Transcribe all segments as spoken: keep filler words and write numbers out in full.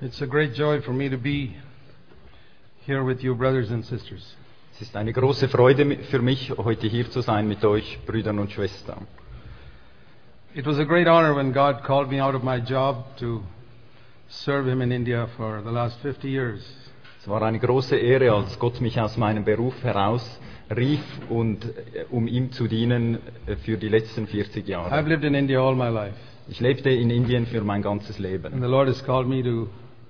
It's a great joy for me to be here with you, brothers and sisters. Es ist eine große Freude für mich, heute hier zu sein mit euch, Brüdern und Schwestern. It was a great honor when God called me out of my job to serve Him in India for the last fifty years. Es war eine große Ehre, als Gott mich aus meinem Beruf heraus rief, und um ihm zu dienen für die letzten vierzig Jahre. I've lived in India all my life. Ich lebte in Indien für mein ganzes Leben. And the Lord has called me to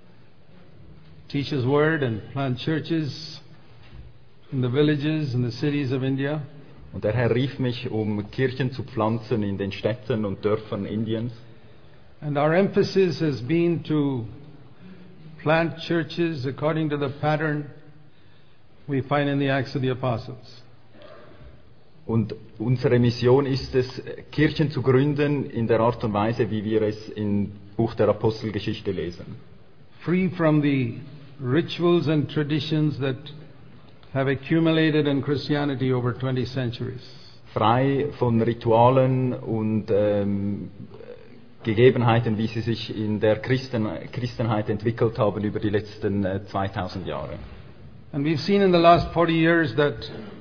teach His Word and plant churches in the villages and the cities of India. Und der Herr rief mich, um Kirchen zu pflanzen in den Städten und Dörfern Indiens. And our emphasis has been to plant churches according to the pattern we find in the Acts of the Apostles. Und unsere Mission ist es, Kirchen zu gründen in der Art und Weise, wie wir es im Buch der Apostelgeschichte lesen. Free from the rituals and traditions that have accumulated in Christianity over twenty centuries. Frei von Ritualen und ähm, Gegebenheiten, wie sie sich in der Christen, Christenheit entwickelt haben über die letzten äh, zweitausend Jahre. And we've seen in the last forty years that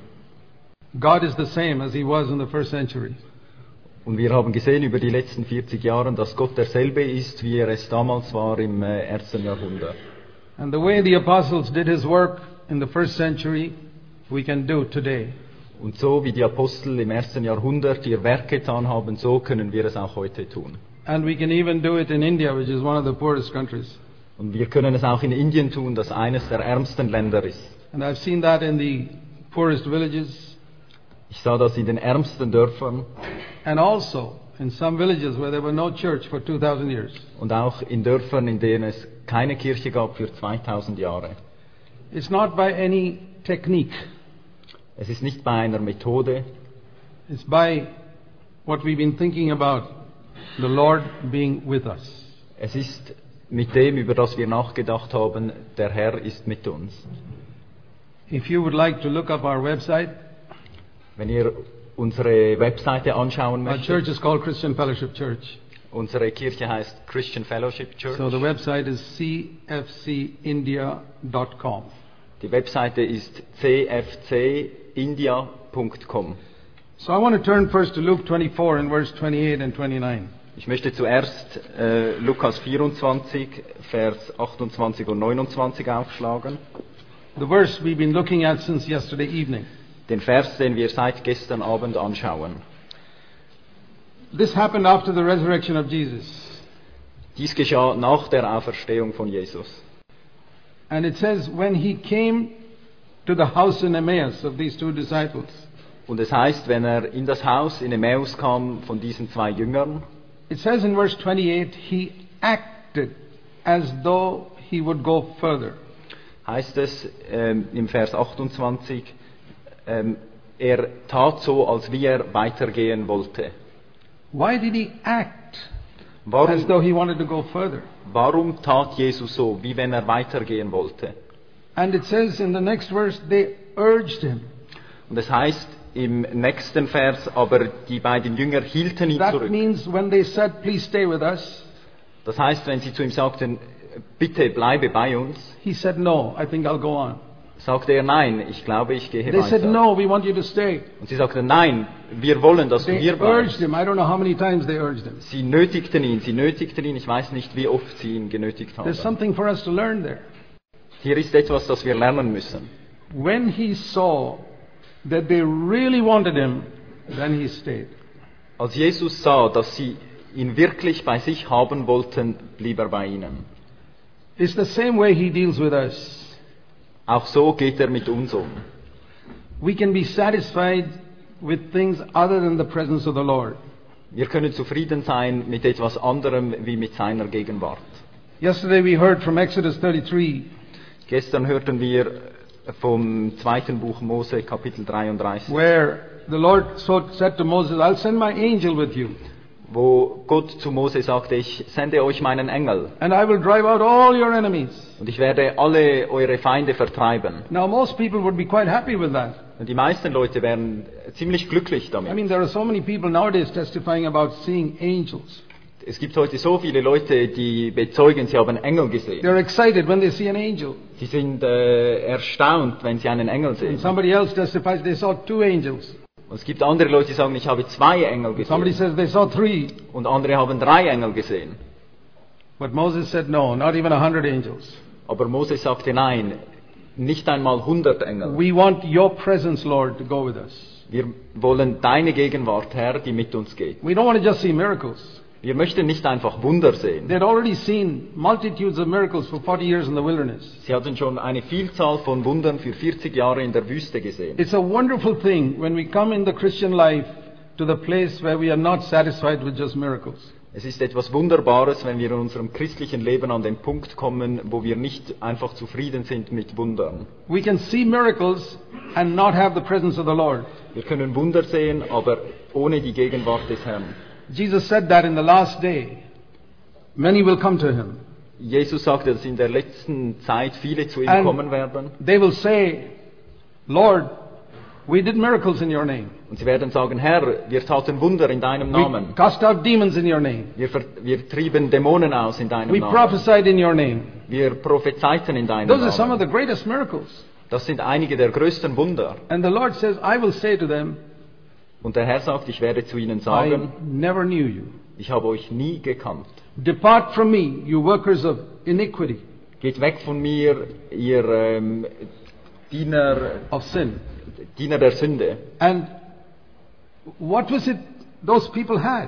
God is the same as He was in the first century. Und wir haben gesehen über die letzten vierzig Jahre, dass Gott derselbe ist, wie er es damals war im äh, ersten Jahrhundert. And the way the apostles did His work in the first century, we can do today. Und so wie die Apostel im ersten Jahrhundert ihr Werk getan haben, so können wir es auch heute tun. And we can even do it in India, which is one of the poorest countries. Und wir können es auch in Indien tun, das eines der ärmsten Länder ist. And I've seen that in the poorest villages. Ich sah das in den ärmsten Dörfern. And also in some villages where there was no church for two thousand years. Und auch in Dörfern, in denen es keine Kirche gab für zweitausend Jahre. It's not by any technique. Es ist nicht bei einer Methode. It's by what we've been thinking about, the Lord being with us. Es ist mit dem, über das wir nachgedacht haben, der Herr ist mit uns. If you would like to look up our website, wenn ihr unsere Webseite anschauen our möchtet, church is called Christian Fellowship Church. Unsere Kirche heißt Christian Fellowship Church. So the website is c f c india dot com. Die Webseite ist c f c india dot com. So I want to turn first to Luke twenty-four in verse twenty-eight and twenty-nine. Ich möchte zuerst äh, Lukas vierundzwanzig, Vers achtundzwanzig und neunundzwanzig aufschlagen. The verse we've been looking at since yesterday evening. Den Vers, den wir seit gestern Abend anschauen. This happened after the resurrection of Jesus. Dies geschah nach der Auferstehung von Jesus. And it says, when He came to the house in Emmaus of these two disciples. Und es heißt, wenn er in das Haus in Emmaus kam von diesen zwei Jüngern. It says in verse twenty-eight, He acted as though He would go further. Heißt es ähm, im Vers achtundzwanzig, ähm, er tat so, als wie er weitergehen wollte. Why did He act Warum, as though He wanted to go further? warum tat Jesus so, wie wenn er weitergehen wollte? And it says in the next verse, they urged Him. Und es heißt im nächsten Vers, aber die beiden Jünger hielten ihn That zurück. means when they said, please stay with us, Das heißt, wenn sie zu ihm sagten, bitte bleibe bei uns, He said, no, I think I'll go on. sagte er, nein, ich glaube, ich gehe They said, weiter. no, we want you to stay. Und sie sagten, nein, wir wollen, dass du They hier urged bleibst. Him. I don't know how many times they urged Him. Sie nötigten ihn, sie nötigten ihn, ich weiß nicht, wie oft sie ihn genötigt haben. There's something for us to learn there. Hier ist etwas, das wir lernen müssen. When He saw that they really wanted Him, then He stayed. Als Jesus sah, dass sie ihn wirklich bei sich haben wollten, blieb er bei ihnen. It's the same way He deals with us. Auch so geht er mit uns um. We can be satisfied with things other than the presence of the Lord. Wir können zufrieden sein mit etwas anderem wie mit seiner Gegenwart. Yesterday we heard from Exodus thirty-three. Gestern hörten wir vom zweiten Buch Mose, Kapitel dreiunddreißig, Where the Lord so said to Moses, I'll send my angel with you. wo Gott zu Mose sagte, ich sende euch meinen Engel And I will drive out all your enemies. und ich werde alle eure Feinde vertreiben. Now most people would be quite happy with that. Und die meisten Leute wären ziemlich glücklich I damit. mean, there are so many people nowadays testifying about seeing angels. Es gibt heute so viele Leute, die bezeugen, sie haben Engel gesehen. They're excited when they see an angel. Sie sind äh, erstaunt, wenn sie einen Engel sehen. And somebody else testifies they saw two angels. Und es gibt andere Leute, die sagen, ich habe zwei Engel Somebody gesehen. says they saw three. Und andere haben drei Engel gesehen. But Moses said no, not even a hundred angels. Aber Moses sagte nein, nicht einmal hundert Engel. We want your presence, Lord, to go with us. Wir wollen deine Gegenwart, Herr, die mit uns geht. We don't want to just see miracles. Wir möchten nicht einfach Wunder sehen. They had already seen multitudes of miracles for forty years in the wilderness. Sie hatten schon eine Vielzahl von Wundern für vierzig Jahre in der Wüste gesehen. It's a wonderful thing when we come in the Christian life to the place where we are not satisfied with just miracles. Es ist etwas Wunderbares, wenn wir in unserem christlichen Leben an den Punkt kommen, wo wir nicht einfach zufrieden sind mit Wundern. We can see miracles and not have the presence of the Lord. Wir können Wunder sehen, aber ohne die Gegenwart des Herrn. Jesus said that in the last day, many will come to him. Jesus sagte, dass in der letzten Zeit viele zu ihm And kommen werden. they will say, Lord, we did miracles in your name. Und sie werden sagen, Herr, wir taten Wunder in deinem We Namen. cast out demons in your name. Wir, ver- wir trieben Dämonen aus in deinem We Namen. prophesied in your name. Wir prophezeiten in deinem Those are some of Namen. the greatest miracles. Das sind einige der größten Wunder. And the Lord says, I will say to them, Und der Herr sagt, ich werde zu ihnen I sagen, never knew you. ich habe euch nie gekannt. Depart from me, you workers of iniquity, Geht weg von mir, ihr ähm, Diener, of sin. Diener der Sünde. And what was it those people had?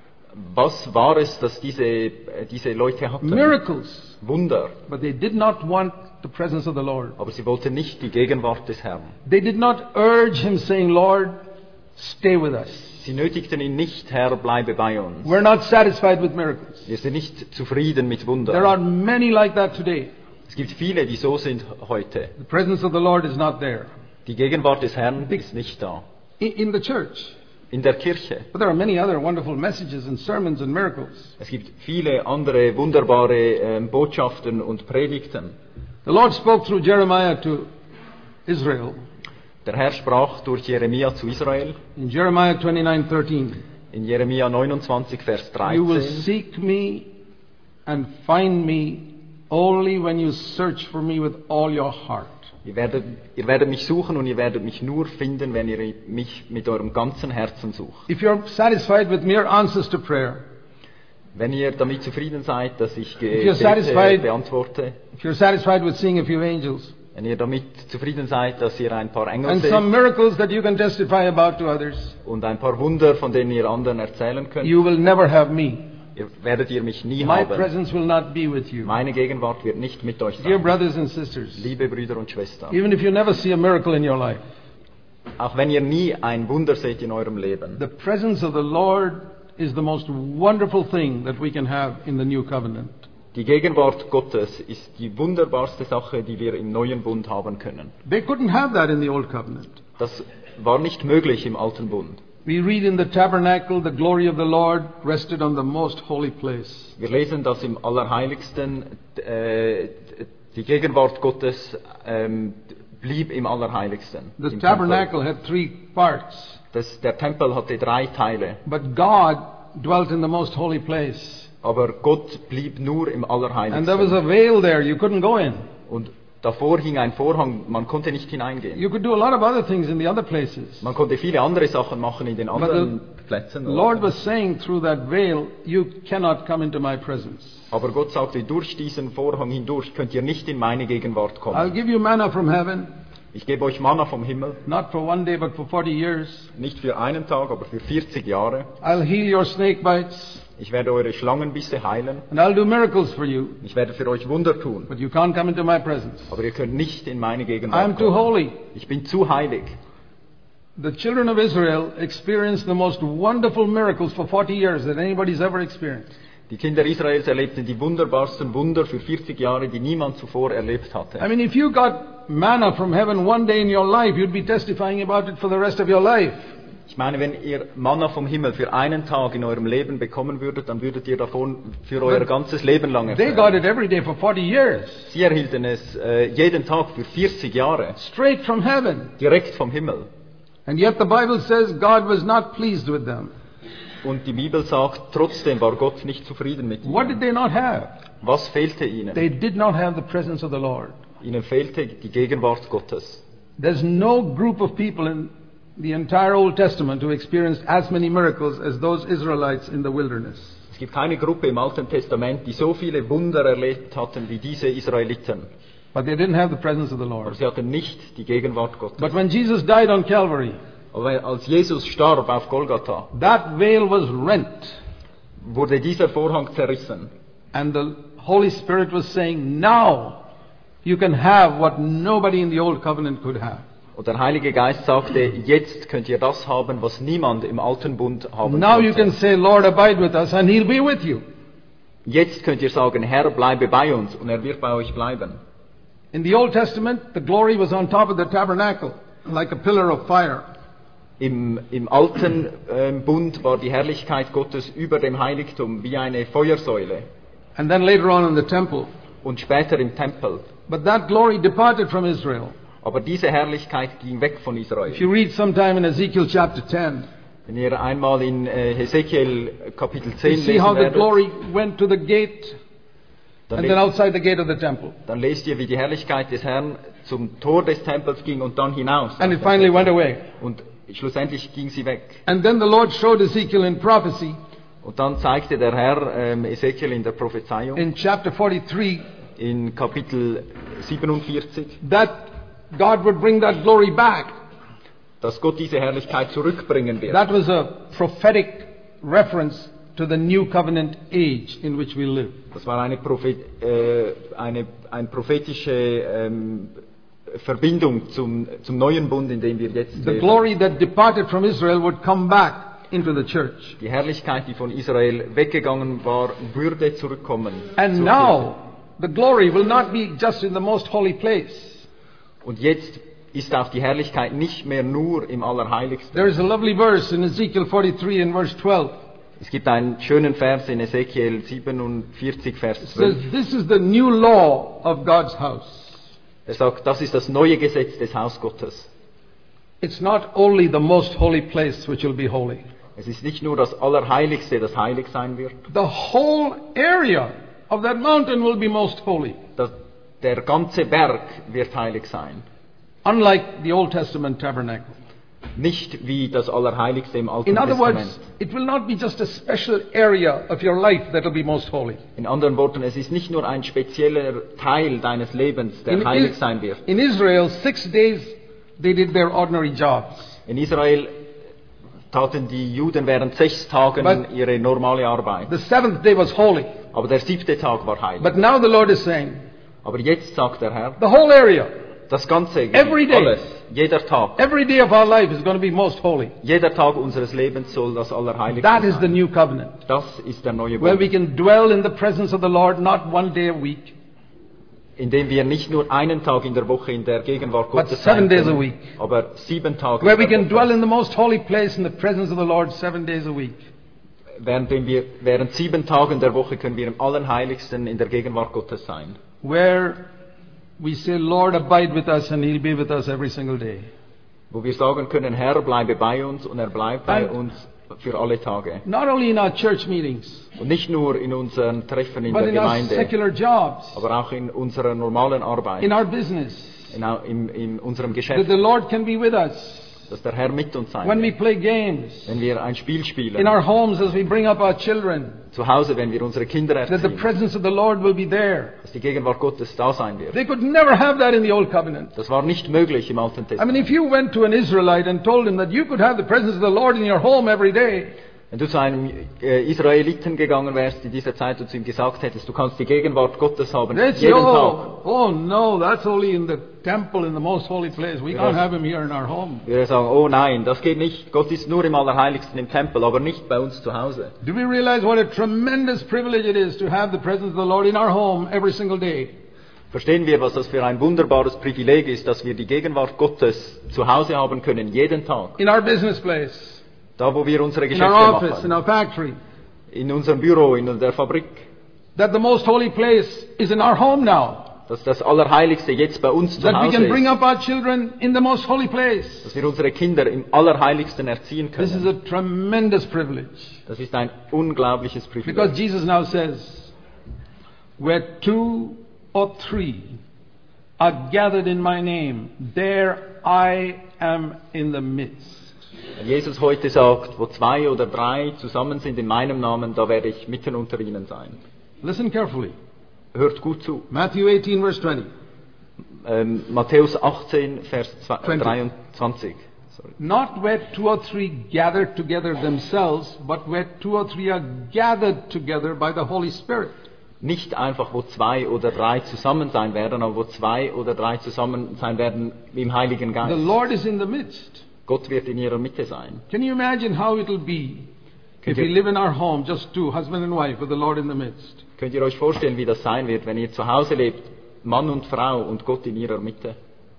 Was war es, dass diese, äh, diese Leute hatten? Miracles. Wunder. But they did not want the presence of the Lord. Aber sie wollten nicht die Gegenwart des Herrn. They did not urge him saying, Lord, stay with us. Sie nötigten ihn nicht, Herr, bleibe bei uns. We're not satisfied with miracles. Wir sind nicht zufrieden mit There are Wundern. many like that today. Es gibt viele, die so sind heute. The presence of the Lord is not there Die Gegenwart des Herrn ist nicht da. in, in the church. In der Kirche. But there are many other wonderful messages and sermons and miracles. Es gibt viele andere wunderbare ähm, Botschaften und Predigten. The Lord spoke through Jeremiah to Israel Der Herr sprach durch Jeremia zu Israel in Jeremiah twenty-nine thirteen. in Jeremia neunundzwanzig, Vers You will dreizehn. seek me and find me only when you search for me with all your heart. Ihr werdet, ihr werdet mich suchen und ihr werdet mich nur finden, wenn ihr mich mit eurem ganzen Herzen sucht. If you're satisfied with mere answers to prayer, Wenn ihr damit zufrieden seid, dass ich you're Gebete satisfied- beantworte, if you're satisfied with seeing a few angels wenn ihr damit zufrieden seid, dass ihr ein paar Engel and seht some miracles that you can testify about to others, und ein paar Wunder, von denen ihr anderen erzählen könnt, you will never have me. ihr werdet ihr mich nie My haben. presence will not be with you. Meine Gegenwart wird nicht mit euch Dear sein. brothers and sisters, Liebe Brüder und Schwestern, even if you never see a miracle in your life, auch wenn ihr nie ein Wunder seht in eurem Leben, the presence of the Lord is the most wonderful thing that we can have in the new covenant. die Gegenwart Gottes ist die wunderbarste Sache, die wir im neuen Bund haben können. They couldn't have that in the old covenant. Das war nicht möglich im alten Bund. We read in the tabernacle, the glory of the Lord rested on the most holy place. Wir lesen, dass im Allerheiligsten äh, die Gegenwart Gottes ähm, blieb im Allerheiligsten. The im tabernacle had three parts, Tempel. Das, der Tempel hatte drei Teile, but God dwelt in the most holy place. aber Gott blieb nur im And there was Allerheiligsten. a veil there, you couldn't go in. Und davor hing ein Vorhang, man konnte nicht hineingehen. You could do a lot of other things in the other places. Man konnte viele andere Sachen machen in den But anderen the Plätzen. Lord was saying through that veil, you cannot come into my presence. Aber Gott sagte, durch diesen Vorhang hindurch könnt ihr nicht in meine Gegenwart I'll kommen. give you manna from heaven, Ich gebe euch Manna vom Himmel, not for one day, but for forty years. nicht für einen Tag, aber für vierzig Jahre. I'll heal your snake bites, Ich werde eure Schlangenbisse heilen. and I'll do miracles for you, Ich werde für euch Wunder tun. but you can't come into my presence. Aber ihr könnt nicht in meine Gegenwart I'm too kommen. holy. Ich bin zu heilig. The children of Israel experienced the most wonderful miracles for forty years that anybody's ever experienced. Die Kinder Israels erlebten die wunderbarsten Wunder für vierzig Jahre, die niemand zuvor erlebt hatte. I mean, if you got manna from heaven one day in your life, you'd be testifying about it for the rest of your life. Ich meine, wenn ihr Manna vom Himmel für einen Tag in eurem Leben bekommen würdet, dann würdet ihr davon für euer ganzes Leben lang They got erzählen. it every day for forty years, Sie erhielten es äh, jeden Tag für vierzig Jahre, straight from heaven. direkt vom Himmel. And yet the Bible says God was not pleased with them. Und die Bibel sagt, trotzdem war Gott nicht zufrieden mit What did ihnen. they not have? Was fehlte ihnen? They did not have the presence of the Lord. Ihnen fehlte die Gegenwart Gottes. There's no group of people in the entire Old Testament who experienced as many miracles as those Israelites in the wilderness. Es gibt keine Gruppe im Alten Testament, die so viele Wunder erlebt hatten wie diese Israeliten. But they didn't have the presence of the Aber Lord. sie hatten nicht die Gegenwart Gottes. But when Jesus died on Calvary, Aber als Jesus starb auf Golgatha, that veil was rent. wurde dieser Vorhang zerrissen. And the Holy Spirit was saying, now you can have what nobody in the Old Covenant could have. Und der Heilige Geist sagte, jetzt könnt ihr das haben, was niemand im Alten Bund haben Now you can konnte. say, Lord, abide with us, and He'll be with you. Jetzt könnt ihr sagen, Herr, bleibe bei uns, und er wird bei euch bleiben. In the Old Testament, the glory was on top of the tabernacle, like a pillar of fire. Im, im Alten ähm, Bund war die Herrlichkeit Gottes über dem Heiligtum wie eine Feuersäule. And then later on in the temple. Und später im Tempel. But that glory departed from Israel. Aber diese Herrlichkeit ging weg von Israel. If you read sometime in Ezekiel chapter ten, Wenn ihr einmal in äh, Hesekiel Kapitel you zehn see how lesen the werdet, glory went to the gate dann, and then le outside the gate of the temple. dann lest ihr, wie die Herrlichkeit des Herrn zum Tor des Tempels ging und dann hinaus. And it finally went away. Und schlussendlich ging sie weg. And then the Lord showed Ezekiel in prophecy Und dann zeigte der Herr ähm, Ezekiel in der Prophezeiung in chapter forty-three in Kapitel siebenundvierzig, that God would bring that glory back. dass Gott diese Herrlichkeit zurückbringen wird. That was a prophetic reference to the new covenant age in which we live. Das war eine, Prophet, äh, eine, eine prophetische ähm, Verbindung zum, zum neuen Bund, in dem wir jetzt The leben. glory that departed from Israel would come back into the church. Die Herrlichkeit, die von Israel weggegangen war, würde zurückkommen. And zur now, the glory will not be just in the most holy place. Kirche. Und jetzt ist auch die Herrlichkeit nicht mehr nur im Allerheiligsten. There is a lovely verse in Ezekiel forty-three in verse twelve. Es gibt einen schönen Vers in Ezekiel siebenundvierzig, Vers It says, zwölf. this is the new law of God's house. Er sagt, das ist das neue Gesetz des Haus Gottes. It's not only the most holy place which will be holy. Es ist nicht nur das Allerheiligste, das heilig sein wird. The whole area of that mountain will be most holy. Das, der ganze Berg wird heilig sein. Unlike the Old Testament tabernacle. Nicht wie das Allerheiligste im Alten In other Testament. words, it will not be just a special area of your life that will be most holy. In anderen Worten, es ist nicht nur ein spezieller Teil deines Lebens, der In, heilig Is- sein wird. in Israel, six days they did their ordinary jobs. In Israel taten die Juden während sechs Tagen But- ihre normale Arbeit. The seventh day was holy. Aber der siebte Tag war heilig. But now the Lord is saying, Aber jetzt sagt der Herr, the whole area, das ganze, Every day. alles, jeder Tag, every day of our life is going to be most holy. jeder Tag unseres Lebens soll das Allerheiligste That is the sein. new covenant, Das ist der neue where Bund, we can dwell in the presence of the Lord not one day a week, in dem wir nicht nur einen Tag in der Woche in der Gegenwart But Gottes seven sein days a können, week. aber sieben Tage where in we der can dwell Woche, in the most holy place in the presence of the Lord seven days a week. während, wir, während sieben Tagen der Woche können wir im Allerheiligsten in der Gegenwart Gottes sein. Where we say, Lord, abide with us, and He'll be with us every single day. Wo wir sagen können, Herr, bleibe bei uns und er bleibt bei And- uns für alle Tage. Not only in our church meetings, Und nicht nur in unseren Treffen in but der in our Gemeinde, secular jobs, aber auch in unserer normalen Arbeit, in our business, in, au- in, in unserem that Geschäft, the Lord can be with us dass der Herr mit uns sein when we wird. play games, Wenn wir ein Spiel spielen, in our homes as we bring up our children, zu Hause, wenn wir unsere Kinder that the erziehen, presence of the Lord will be there. dass die Gegenwart Gottes da sein wird. They could never have that in the Old Covenant. Das war nicht möglich im Alten I mean, Testament. if you went to an Israelite and told him that you could have the presence of the Lord in your home every day, Wenn du zu einem äh, Israeliten gegangen wärst in dieser Zeit und zu ihm gesagt hättest, du kannst die Gegenwart Gottes haben, they'd say, jeden Tag, oh, oh no, that's only in the temple in the most holy place. We can't have him here in our home. würde er sagen, oh nein, das geht nicht. Gott ist nur im Allerheiligsten im Tempel, aber nicht bei uns zu Hause. Do we realize what a tremendous privilege it is to have the presence of the Lord in our home every single day? Verstehen wir, was das für ein wunderbares Privileg ist, dass wir die Gegenwart Gottes zu Hause haben können, jeden Tag. In our business place, Da, wo wir unsere in Geschäfte our office, in machen. our factory. In unserem Büro, in der Fabrik. That the most holy place is in our home now. dass das Allerheiligste jetzt bei uns zu That we Hause can bring ist, up our children in the most holy place. dass wir unsere Kinder im Allerheiligsten erziehen This is können. a tremendous privilege. Das ist ein unglaubliches Because Privileg. Jesus now says, where two or three are gathered in my name, there I am in the midst. Wenn Jesus heute sagt, wo zwei oder drei zusammen sind in meinem Namen, da werde ich mitten unter ihnen sein. Listen carefully. Hört gut zu. Matthew eighteen, verse twenty. Ähm, Matthäus achtzehn, Vers zwanzig. dreiundzwanzig. Sorry. Not where two or three gather together themselves, but where two or three are gathered together by the Holy Spirit. Nicht einfach, wo zwei oder drei zusammen sein werden, aber wo zwei oder drei zusammen sein werden im Heiligen The Geist. Lord is in the midst. Gott wird in ihrer Mitte sein. Can you imagine how it will be if Könnt ihr- we live in our home, just two, husband and wife, with the Lord in the midst? Könnt ihr euch vorstellen, wie das sein wird, wenn ihr zu Hause lebt, Mann und Frau und Gott in ihrer Mitte?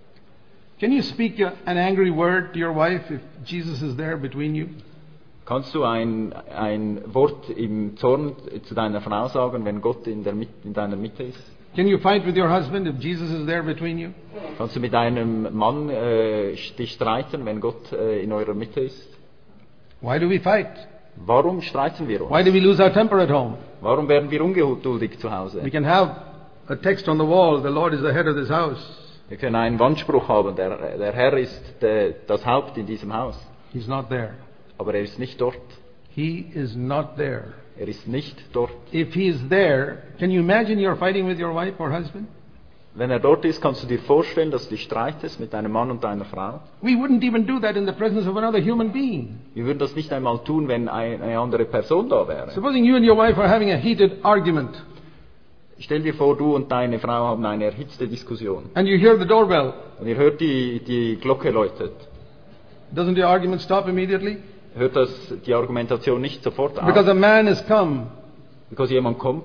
Can you speak a, an angry word to your wife if Jesus is there between you? Kannst du ein, ein Wort im Zorn zu deiner Frau sagen, wenn Gott in, der, Mit- in deiner Mitte ist? Can you fight with your husband if Jesus is there between you? Kannst du mit deinem Mann äh, dich streiten, wenn Gott äh, in eurer Mitte ist? Why do we fight? Warum streiten wir uns? Why do we lose our temper at home? Warum werden wir ungeduldig zu Hause? We can have a text on the wall, the Lord is the head of this house. Wir können einen Wandspruch haben, der, der Herr ist der, das Haupt in diesem Haus. He's not there. Aber er ist nicht dort. He is not there. Er ist nicht dort. If he is there, can you imagine you're fighting with your wife or husband? Wenn er dort ist, kannst du dir vorstellen, dass du dich streitest mit deinem Mann und deiner Frau. We wouldn't even do that in the presence of another human being. Wir würden das nicht einmal tun, wenn ein- eine andere Person da wäre. Supposing you and your wife are having a heated argument Stell dir vor, du und deine Frau haben eine erhitzte Diskussion. and you hear the doorbell. Und ihr hört, die, die Glocke läutet. Doesn't the argument stop immediately? Hört das die Argumentation nicht sofort auf? Because a man has come Because jemand kommt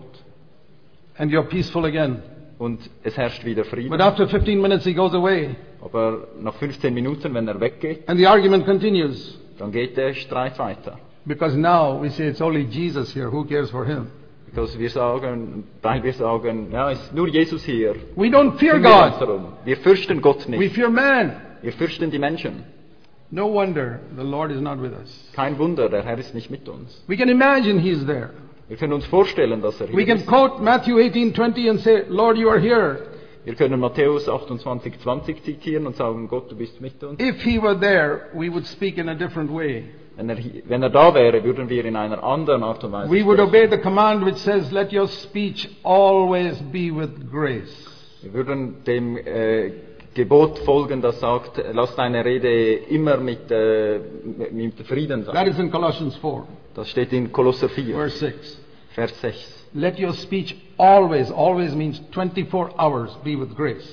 and you're peaceful again. und es herrscht wieder Frieden. But after fifteen minutes he goes away Aber nach fünfzehn Minuten, wenn er weggeht, and the argument continues. dann geht der Streit weiter. Because now we say it's only Jesus here. Who cares for him? Because wir sagen, weil wir sagen, ja, es ist nur Jesus hier. We don't fear Kümmern wir uns God. darum. Wir fürchten Gott We nicht. fear man. Wir fürchten die Menschen. No wonder the Lord is not with us. Kein Wunder, der Herr ist nicht mit uns. We can imagine he's there. Wir können uns vorstellen, dass er We hier can ist. quote Matthew eighteen twenty and say, Lord, you are here. Wir können Matthäus achtundzwanzig zwanzig zitieren und sagen, Gott, du bist mit uns. If he were there, we would speak in a different way. Wenn er, hi- wenn er da wäre, würden wir in einer anderen Art und Weise We would sprechen. obey the command which says, let your speech always be with grace. Wir würden dem äh, Gebot folgen, das sagt, lass deine Rede immer mit, äh, mit Frieden That sein. is in Colossians four, Das steht in Kolosser vier, verse six. Vers sechs. Let your speech always, always means twenty-four hours, be with grace.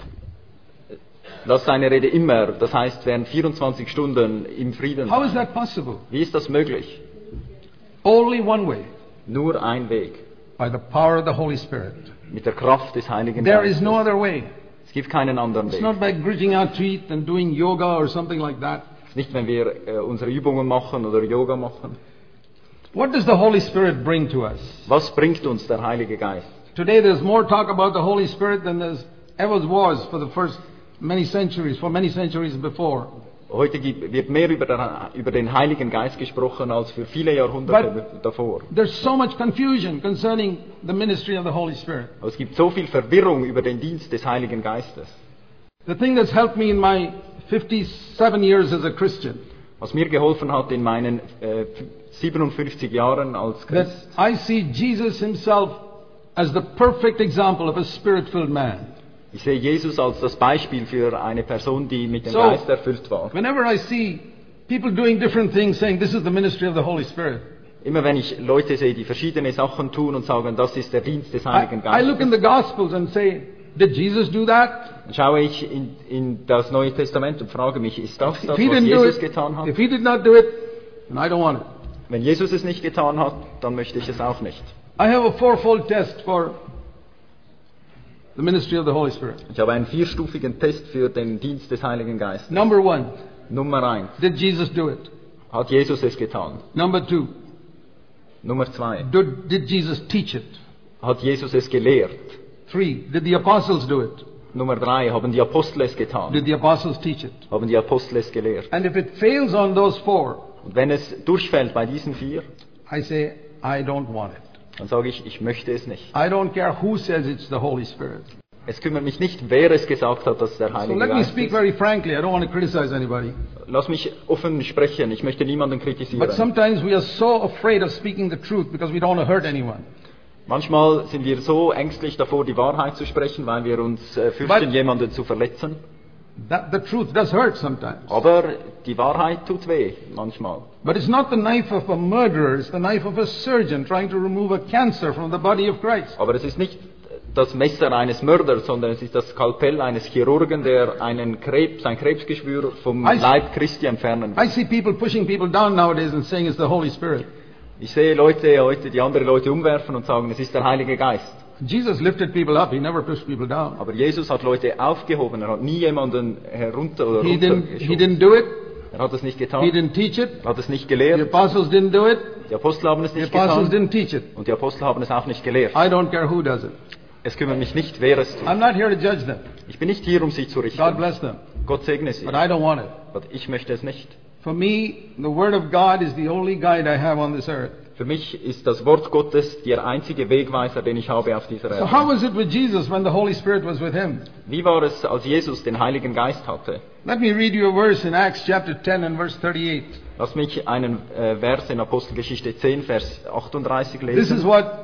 Lass deine Rede immer, das heißt, während vierundzwanzig Stunden im Frieden How is sein. that possible? Wie ist das möglich? Only one way, Nur ein Weg, by the power of the Holy Spirit. mit der Kraft des Heiligen There Geistes. is no other way. Es gibt keinen anderen It's Weg. not by gritting our teeth and doing yoga or something like that. Es ist nicht, wenn wir äh, unsere Übungen machen oder Yoga machen. What does the Holy Spirit bring to us? Was bringt uns der Heilige Geist? Today there's more talk about the Holy Spirit than there's ever was for the first many centuries, for many centuries before. Heute gibt, wird mehr über, der, über den Heiligen Geist gesprochen als für viele Jahrhunderte But- davor. There's so much confusion concerning the ministry of the Holy Spirit. Aber es gibt so viel Verwirrung über den Dienst des Heiligen Geistes. The thing that's helped me in my fifty-seven years as a Christian, Was mir geholfen hat in meinen äh, siebenundfünfzig Jahren als that Christ, I see Jesus himself as the perfect example of a spirit-filled man. ich sehe Jesus als das Beispiel für eine Person, die mit dem So- Geist erfüllt war. Whenever I see people doing different things, saying this is the ministry of the Holy Spirit, Immer wenn ich Leute sehe, die verschiedene Sachen tun und sagen, das ist der Dienst des Heiligen I, I look in Geistes, the Gospels and say, did Jesus do that? dann schaue ich in, in das Neue Testament und frage mich, ist das das, If he was didn't do Jesus it, getan hat? if he did not do it, then I don't want it. Wenn Jesus es nicht getan hat, dann möchte ich es auch nicht. I have a fourfold test for the ministry of the Holy Spirit. Ich habe einen vierstufigen Test für den Dienst des Heiligen Geistes. Number one, Nummer eins, did Jesus do it? hat Jesus es getan? Number two, Nummer zwei, did, did Jesus teach it? hat Jesus es gelehrt? Three, did the apostles do it? Nummer drei, haben die Apostel es getan? Did the apostles teach it? Haben die Apostel es gelehrt? And if it fails on those four, Und wenn es durchfällt bei diesen vier, I say, I don't want it. dann sage ich, ich möchte es nicht. I don't care who says it's the Holy Spirit. Es kümmert mich nicht, wer es gesagt hat, dass es der So Heilige let me Geist speak ist. very frankly. I don't want to criticize anybody. Lass mich offen sprechen, ich möchte niemanden But kritisieren. sometimes we are so afraid of speaking the truth because we don't want to hurt anyone. Manchmal sind wir so ängstlich davor, die Wahrheit zu sprechen, weil wir uns äh, fürchten, But- jemanden zu verletzen. That, the truth does hurt sometimes. Aber die Wahrheit tut weh, manchmal. But it's not the knife of a murderer, it's the knife of a surgeon trying to remove a cancer from the body of Christ. Aber es ist nicht das Messer eines Mörders, sondern es ist das Skalpell eines Chirurgen, der einen Krebs, ein Krebsgeschwür vom I- Leib Christi entfernen will. I see people pushing people down nowadays and saying it's the Holy Spirit. Ich sehe Leute heute, die andere Leute umwerfen und sagen, es ist der Heilige Geist. Jesus lifted people up, he never pushed people down. Aber Jesus hat Leute aufgehoben, er hat nie jemanden herunter oder He didn't, he runtergeschoben. didn't do it, Er hat es nicht he getan, didn't teach it, er hat es nicht the gelehrt, apostles didn't do it, die Apostel haben es the nicht apostles getan didn't teach it. und die Apostel haben es auch nicht gelehrt. I don't care who does it. Es kümmert mich nicht, wer es tut. I'm not here to judge them. Ich bin nicht hier, um sie zu God richten. bless them. Gott segne sie. But I don't want it. Aber ich möchte es nicht. For me, the Word of God is the only guide I have on this earth. Für mich ist das Wort Gottes der einzige Wegweiser, den ich habe auf dieser So how Erde. was it with Jesus when the Holy Spirit was with him? Wie war es, als Jesus den Heiligen Geist hatte? Let me read you a verse in Acts chapter ten and verse thirty-eight. Lass mich einen äh, Vers in Apostelgeschichte zehn, Vers achtunddreißig This is lesen. what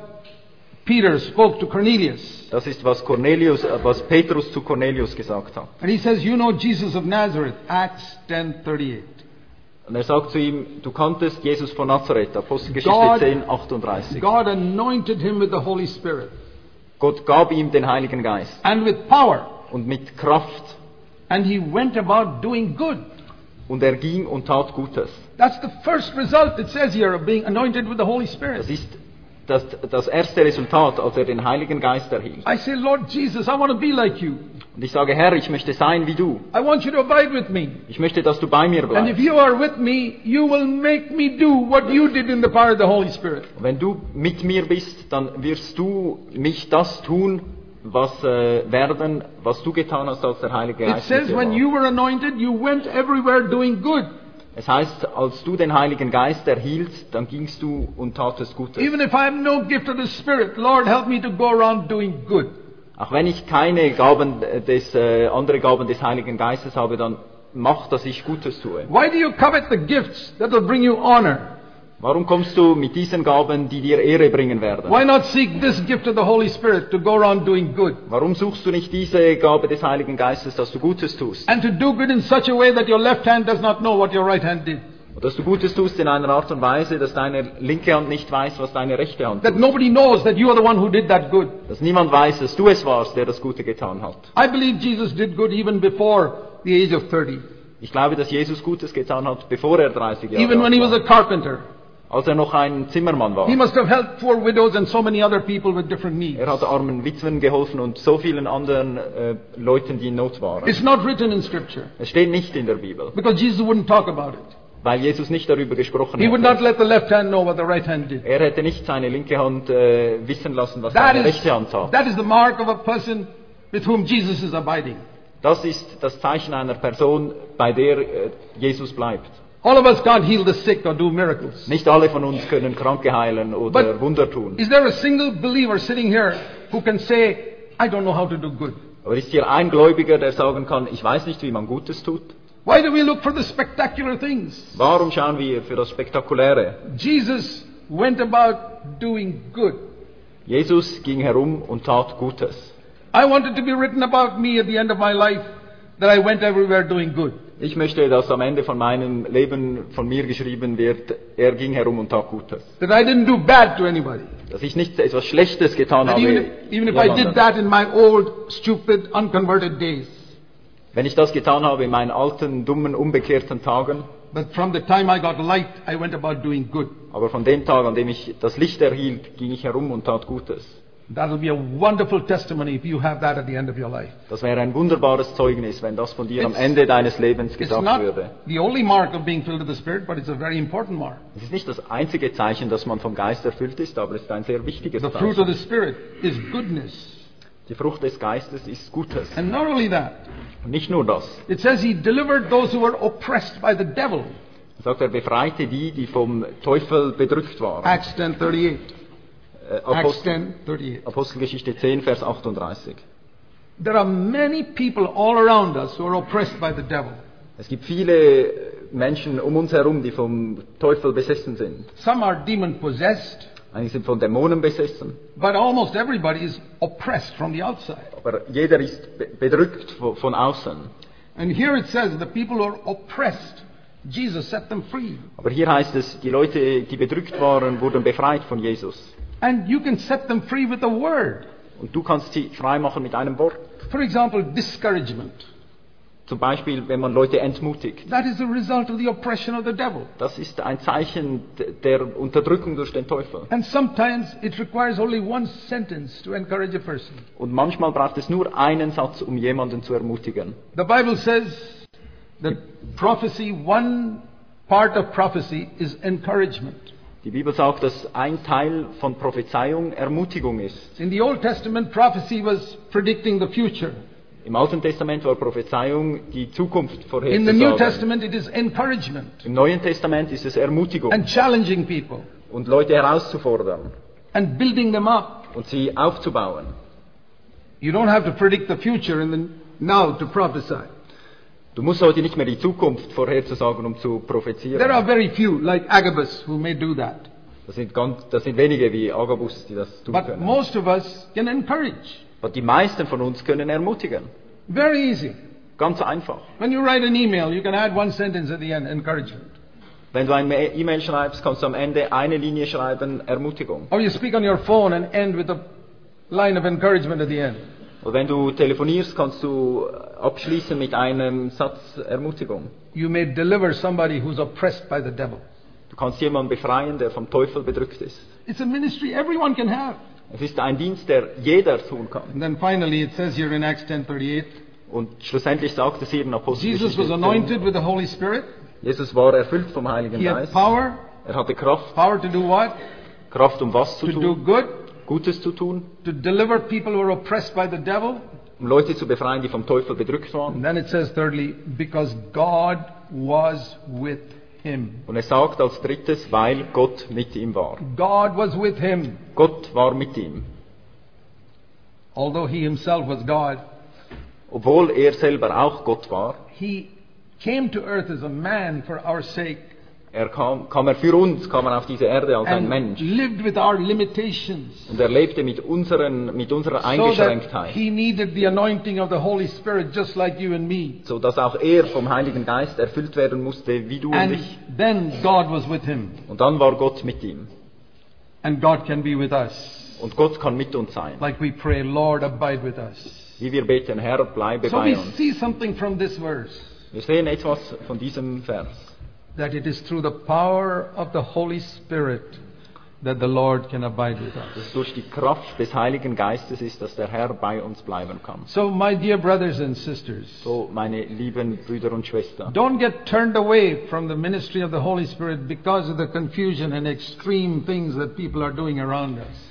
Peter spoke to Cornelius. Das ist, was Cornelius, äh, was Petrus zu Cornelius gesagt hat. And he says, you know Jesus of Nazareth, Acts ten thirty-eight. Und er sagt zu ihm, du kanntest Jesus von Nazareth, Apostelgeschichte God- zehn, achtunddreißig. God anointed him with the Holy Spirit Gott gab ihm den Heiligen Geist and with power. und mit Kraft And he went about doing good. und er ging und tat Gutes. That's the first result it says here of being anointed with the Holy Spirit. Das ist das, das erste Resultat, als er den Heiligen Geist erhielt. I say, Lord Jesus, I want to be like you. Und ich sage, Herr, ich möchte sein wie du. I want you to abide with me. Ich möchte, dass du bei mir And if bleibst. you are with me, you will make me do what you did in the power of the Holy Spirit. Und wenn du mit mir bist, dann wirst du mich das tun, was äh, werden, was du getan hast, als der Heilige It Geist mit says dir when war. you were anointed, you went everywhere doing good. Es heißt, als du den Heiligen Geist erhieltst, dann gingst du und tatest Gutes. Even if I have no gift of the Spirit, Lord, help me to go around doing good. Auch wenn ich keine Gaben des, äh, andere Gaben des Heiligen Geistes habe, dann mach, dass ich Gutes tue. Why do you covet the gifts that will bring you honor? Warum kommst du mit diesen Gaben, die dir Ehre bringen werden? Why not seek this gift of the Holy Spirit to go around doing good? Warum suchst du nicht diese Gabe des Heiligen Geistes, dass du Gutes tust? And to do good in such a way that your left hand does not know what your right hand did. Und dass du Gutes tust in einer Art und Weise, dass deine linke Hand nicht weiß, was deine rechte Hand That tut. nobody knows that you are the one who did that good. Dass niemand weiß, dass du es warst, der das Gute getan hat. I believe Jesus did good even before the age of thirty. Ich glaube, dass Jesus Gutes getan hat, bevor er dreißig Jahre Even when alt he was a war. carpenter. Als er noch ein Zimmermann war. He must have helped poor widows and so many other people with different needs. Er hat armen Witwen geholfen und so vielen anderen äh, Leuten, die in Not waren. It's not written in Scripture Es steht nicht in der Bibel, because Jesus wouldn't talk about it. weil Jesus nicht darüber gesprochen He would not hätte. let the left hand know what the right hand did. Er hätte nicht seine linke Hand äh, wissen lassen, was That seine is, rechte Hand tat. that is the mark of a person with whom Jesus is abiding. Das ist das Zeichen einer Person, bei der äh, Jesus bleibt. All of us can't heal the sick or do miracles. Nicht alle von uns können Kranke heilen oder But- Wunder tun. Is there a single believer sitting here who can say, I don't know how to do good? Aber ist hier ein Gläubiger, der sagen kann, ich weiß nicht, wie man Gutes tut? Why do we look for the spectacular things? Warum schauen wir für das Spektakuläre? Jesus went about doing good. Jesus ging herum und tat Gutes. I wanted to be written about me at the end of my life that I went everywhere doing good. Ich möchte, dass am Ende von meinem Leben von mir geschrieben wird, er ging herum und tat Gutes. That I didn't do bad to anybody. Dass ich nicht etwas Schlechtes getan That habe. even if, even if I did jemandem. that in my old, stupid, unconverted days. Wenn ich das getan habe in meinen alten, dummen, unbekehrten Tagen, But from the time I got light, I went about doing good. aber von dem Tag, an dem ich das Licht erhielt, ging ich herum und tat Gutes. That'll be a wonderful testimony if you have that at the end of your life. Das wäre ein wunderbares Zeugnis, wenn das von dir am It's- Ende deines Lebens It's gesagt not würde. the only mark of being filled with the Spirit, but it's a very important mark. Es ist nicht das einzige Zeichen, dass man vom Geist erfüllt ist, aber es ist ein sehr wichtiges The fruit of Zeichen. the Spirit is goodness, Die Frucht des Geistes ist Gutes. And not only that, Und nicht nur das. it says he delivered those who were oppressed by the devil. Er sagt, er befreite die, die vom Teufel bedrückt waren. Acts ten thirty-eight. Äh, Acts Apostel, ten thirty-eight. Apostelgeschichte zehn, Vers achtunddreißig. There are many people all around us who are oppressed by the devil. Es gibt viele Menschen um uns herum, die vom Teufel besessen sind. Some are demon possessed, Einige sind von Dämonen besessen, but almost everybody is oppressed from the outside. aber jeder ist be- bedrückt von, von außen. And here it says the people who are oppressed, Jesus set them free. Aber hier heißt es, die Leute, die bedrückt waren, wurden befreit von Jesus. And you can set them free with a word. Und du kannst sie frei machen mit einem Wort. For example, discouragement. Zum Beispiel, wenn man Leute entmutigt. That is a result of the oppression of the devil. Das ist ein Zeichen d- der Unterdrückung durch den Teufel. And sometimes it requires only one sentence to encourage a person. Und manchmal braucht es nur einen Satz, um jemanden zu ermutigen. The Bible says that prophecy, one part of prophecy is encouragement. Die Bibel sagt, dass ein Teil von Prophezeiung Ermutigung ist. In the Old Testament, prophecy was predicting the future. Im Alten Testament war Prophezeiung die Zukunft In the New vorherzusagen. Testament, it is encouragement Im Neuen Testament ist es Ermutigung and challenging people und Leute herauszufordern and building them up. und sie aufzubauen. You don't have to predict the future and then now to prophesy. Du musst heute nicht mehr die Zukunft vorherzusagen, um zu prophezieren. There are very few, like Agabus, who may do that. Das sind, ganz, das sind wenige wie Agabus, die das tun But können. most of us can encourage. Aber die meisten von uns können ermutigen. Very easy. Ganz einfach. When you write an email, you can add one sentence at the end, encouragement. Wenn du eine E-Mail schreibst, kannst du am Ende eine Linie schreiben, Ermutigung. Or you speak on your phone and end with a line of encouragement at the end. Und wenn du telefonierst, kannst du abschließen mit einem Satz Ermutigung. You may deliver somebody who's oppressed by the devil. Du kannst jemanden befreien, der vom Teufel bedrückt ist. It's a ministry everyone can have. Es ist ein Dienst, der jeder tun kann. And then finally it says here in Acts ten thirty-eight, Und schlussendlich sagt es hier in Jesus Apostelgeschichte was zehn, anointed with the Holy Spirit. Jesus war erfüllt vom Heiligen He had Geist. power, Er hatte Kraft, power to do what? Kraft um was zu To do tun, good, Gutes zu tun, to deliver people who are oppressed by the devil. um Leute zu befreien, die vom Teufel bedrückt waren. And then it says thirdly, because God was with him. Und er sagt als drittes, weil Gott mit ihm war. God was with him. Gott war mit ihm. Although he himself was God, Obwohl er selber auch Gott war, he came to earth as a man for our sake er kam, kam er für uns, kam er auf diese Erde als ein and Mensch. lived with our limitations. Und er lebte mit, unseren, mit unserer So that Eingeschränktheit, he needed the anointing of the Holy Spirit just like you and me. so dass auch er vom Heiligen Geist erfüllt werden musste, wie du und And ich. then God was with him. Und dann war Gott mit ihm. And God can be with us. Und Gott kann mit uns sein. Like we pray, Lord, abide with us. Wie wir beten, Herr, bleibe So bei we uns. see something from this verse. Wir sehen etwas von diesem Vers. That it is through the power of the Holy Spirit that the Lord can abide with Dass us. es durch die Kraft des Heiligen Geistes ist, dass der Herr bei uns bleiben kann. So, my dear brothers and sisters, So, meine lieben Brüder und Schwestern, don't get turned away from the ministry of the Holy Spirit because of the confusion and extreme things that people are doing around us.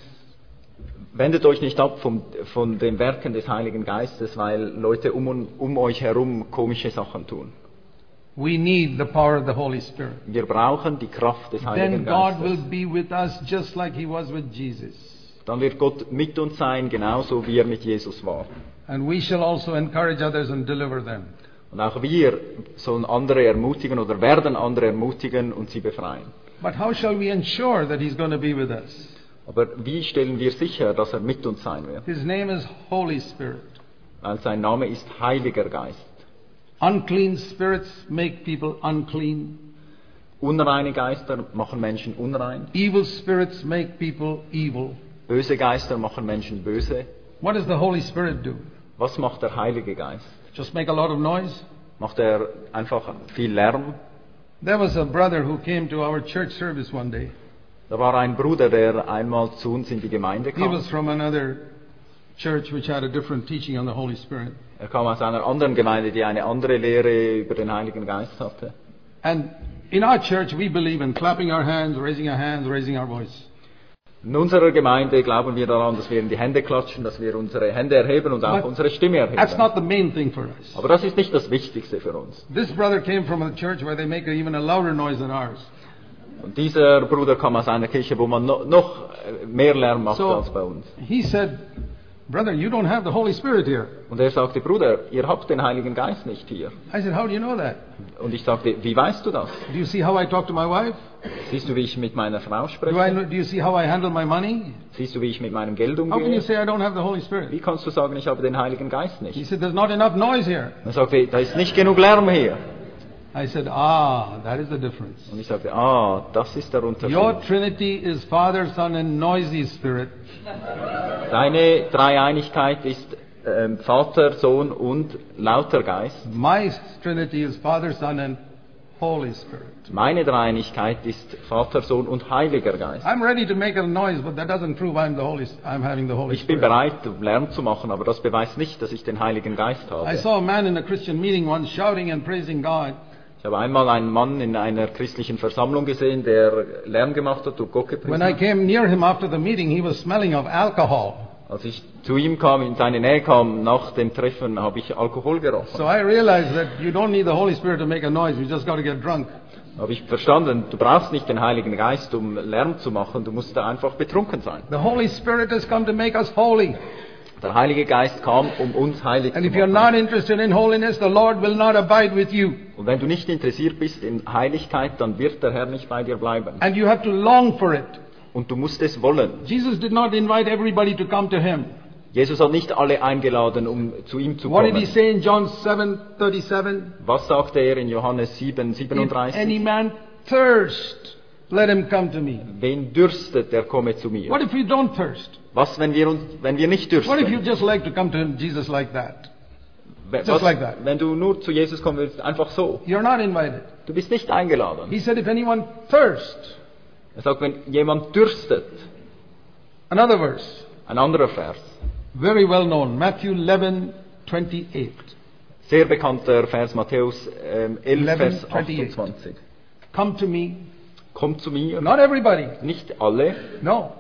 wendet euch nicht ab vom, von den Werken des Heiligen Geistes, weil Leute um, um euch herum komische Sachen tun. We need the power of the Holy Spirit. Wir brauchen die Kraft des Then Heiligen God will Geistes. be with us just like He was with Jesus. Dann wird Gott mit uns sein, genauso wie er mit Jesus war. And we shall also encourage others and deliver them. Und auch wir sollen andere ermutigen oder werden andere ermutigen und sie befreien. But how shall we ensure that He's going to be with us? Aber wie stellen wir sicher, dass er mit uns sein wird? His name is Holy Spirit. Weil sein Name ist Heiliger Geist. Unclean spirits make people unclean. Unreine Geister machen Menschen unrein. Evil spirits make people evil. Böse Geister machen Menschen böse. What does the Holy Spirit do? Was macht der Heilige Geist? Just make a lot of noise? Macht er einfach viel Lärm? There was a brother who came to our church service one day. Da war ein Bruder, der einmal zu uns in die Gemeinde He kam. was from another church which had a different teaching on the Holy Spirit. Er kam aus einer anderen Gemeinde, die eine andere Lehre über den Heiligen Geist hatte. And in our church we believe in clapping our hands, raising our hands, raising our voice. In unserer Gemeinde glauben wir daran, dass wir in die Hände klatschen, dass wir unsere Hände erheben und auch But unsere Stimme that's erheben. not the main thing for us. Aber das ist nicht das Wichtigste für uns. This brother came from a church where they make even a louder noise than ours. Und dieser Bruder kam aus einer Kirche, wo man no, noch mehr Lärm macht So als bei uns. he said, brother, you don't have the Holy Spirit here. Und er sagte, Bruder, ihr habt den Heiligen Geist nicht hier. I said, how do you know that? Und ich sagte, wie weißt du das? Do you see how I talk to my wife? Siehst du, wie ich mit meiner Frau Do, I, spreche? do you see how I handle my money? Siehst du, wie ich mit meinem Geld How can you umgehe? say I don't have the Holy Spirit? Wie kannst du sagen, ich habe den Heiligen Geist He nicht? said, there's not enough noise here. Er sagte, da ist nicht genug Lärm hier. I said, ah, that is the difference. Und ich sagte, ah, das ist der Your Unterschied. Trinity is Father, Son, and noisy Spirit. Deine Dreieinigkeit ist ähm, Vater, Sohn und lauter Geist. My Trinity is Father, Son, and Holy Spirit. Meine Dreieinigkeit ist Vater, Sohn und Heiliger Geist. I'm ready to make a noise, but that doesn't prove I'm the Holy. I'm having the Holy Ich bin Spirit. bereit, Lärm zu machen, aber das beweist nicht, dass ich den Heiligen Geist I habe. saw a man in a Christian meeting once shouting and praising God. Ich habe einmal einen Mann in einer christlichen Versammlung gesehen, der Lärm gemacht hat und Gott When gepriesen I hat. came near him after the meeting, he was smelling of alcohol. Als ich zu ihm kam, in seine Nähe kam, nach dem Treffen, habe ich Alkohol gerochen. So I realized that you don't need the Holy Spirit to make a noise. You just got to get drunk. Habe ich verstanden, du brauchst nicht den Heiligen Geist, um Lärm zu machen, du musst da einfach betrunken sein. The Holy Spirit has come to make us holy. Der Heilige Geist kam, um uns heilig And zu if you're machen. not interested in holiness, the Lord will not abide with you. Und wenn du nicht interessiert bist in Heiligkeit, dann wird der Herr nicht bei dir bleiben. And you have to long for it. Und du musst es wollen. Jesus did not invite everybody to come to him. Jesus hat nicht alle eingeladen, um zu ihm zu What did he kommen. say in John seven thirty-seven? Was sagte er in Johannes sieben, If any siebenunddreißig? man thirst, let him come to me. Wen dürstet, der komme zu mir. What if you don't thirst? Was, wenn wir, uns, wenn wir nicht What if you dürsten? just like to come to him, Jesus like that? Was, just like that? wenn du nur zu Jesus kommen willst, einfach so. You're not invited. Du bist nicht eingeladen. He said, if anyone thirst, Er sagt, wenn jemand dürstet, another verse, ein anderer Vers, very well known, Matthew eleven twenty-eight. sehr bekannter Vers, Matthäus ähm, elf, eleven, Vers twenty-eight. achtundzwanzig. Come to me. Kommt zu mir, Not everybody. nicht alle, No.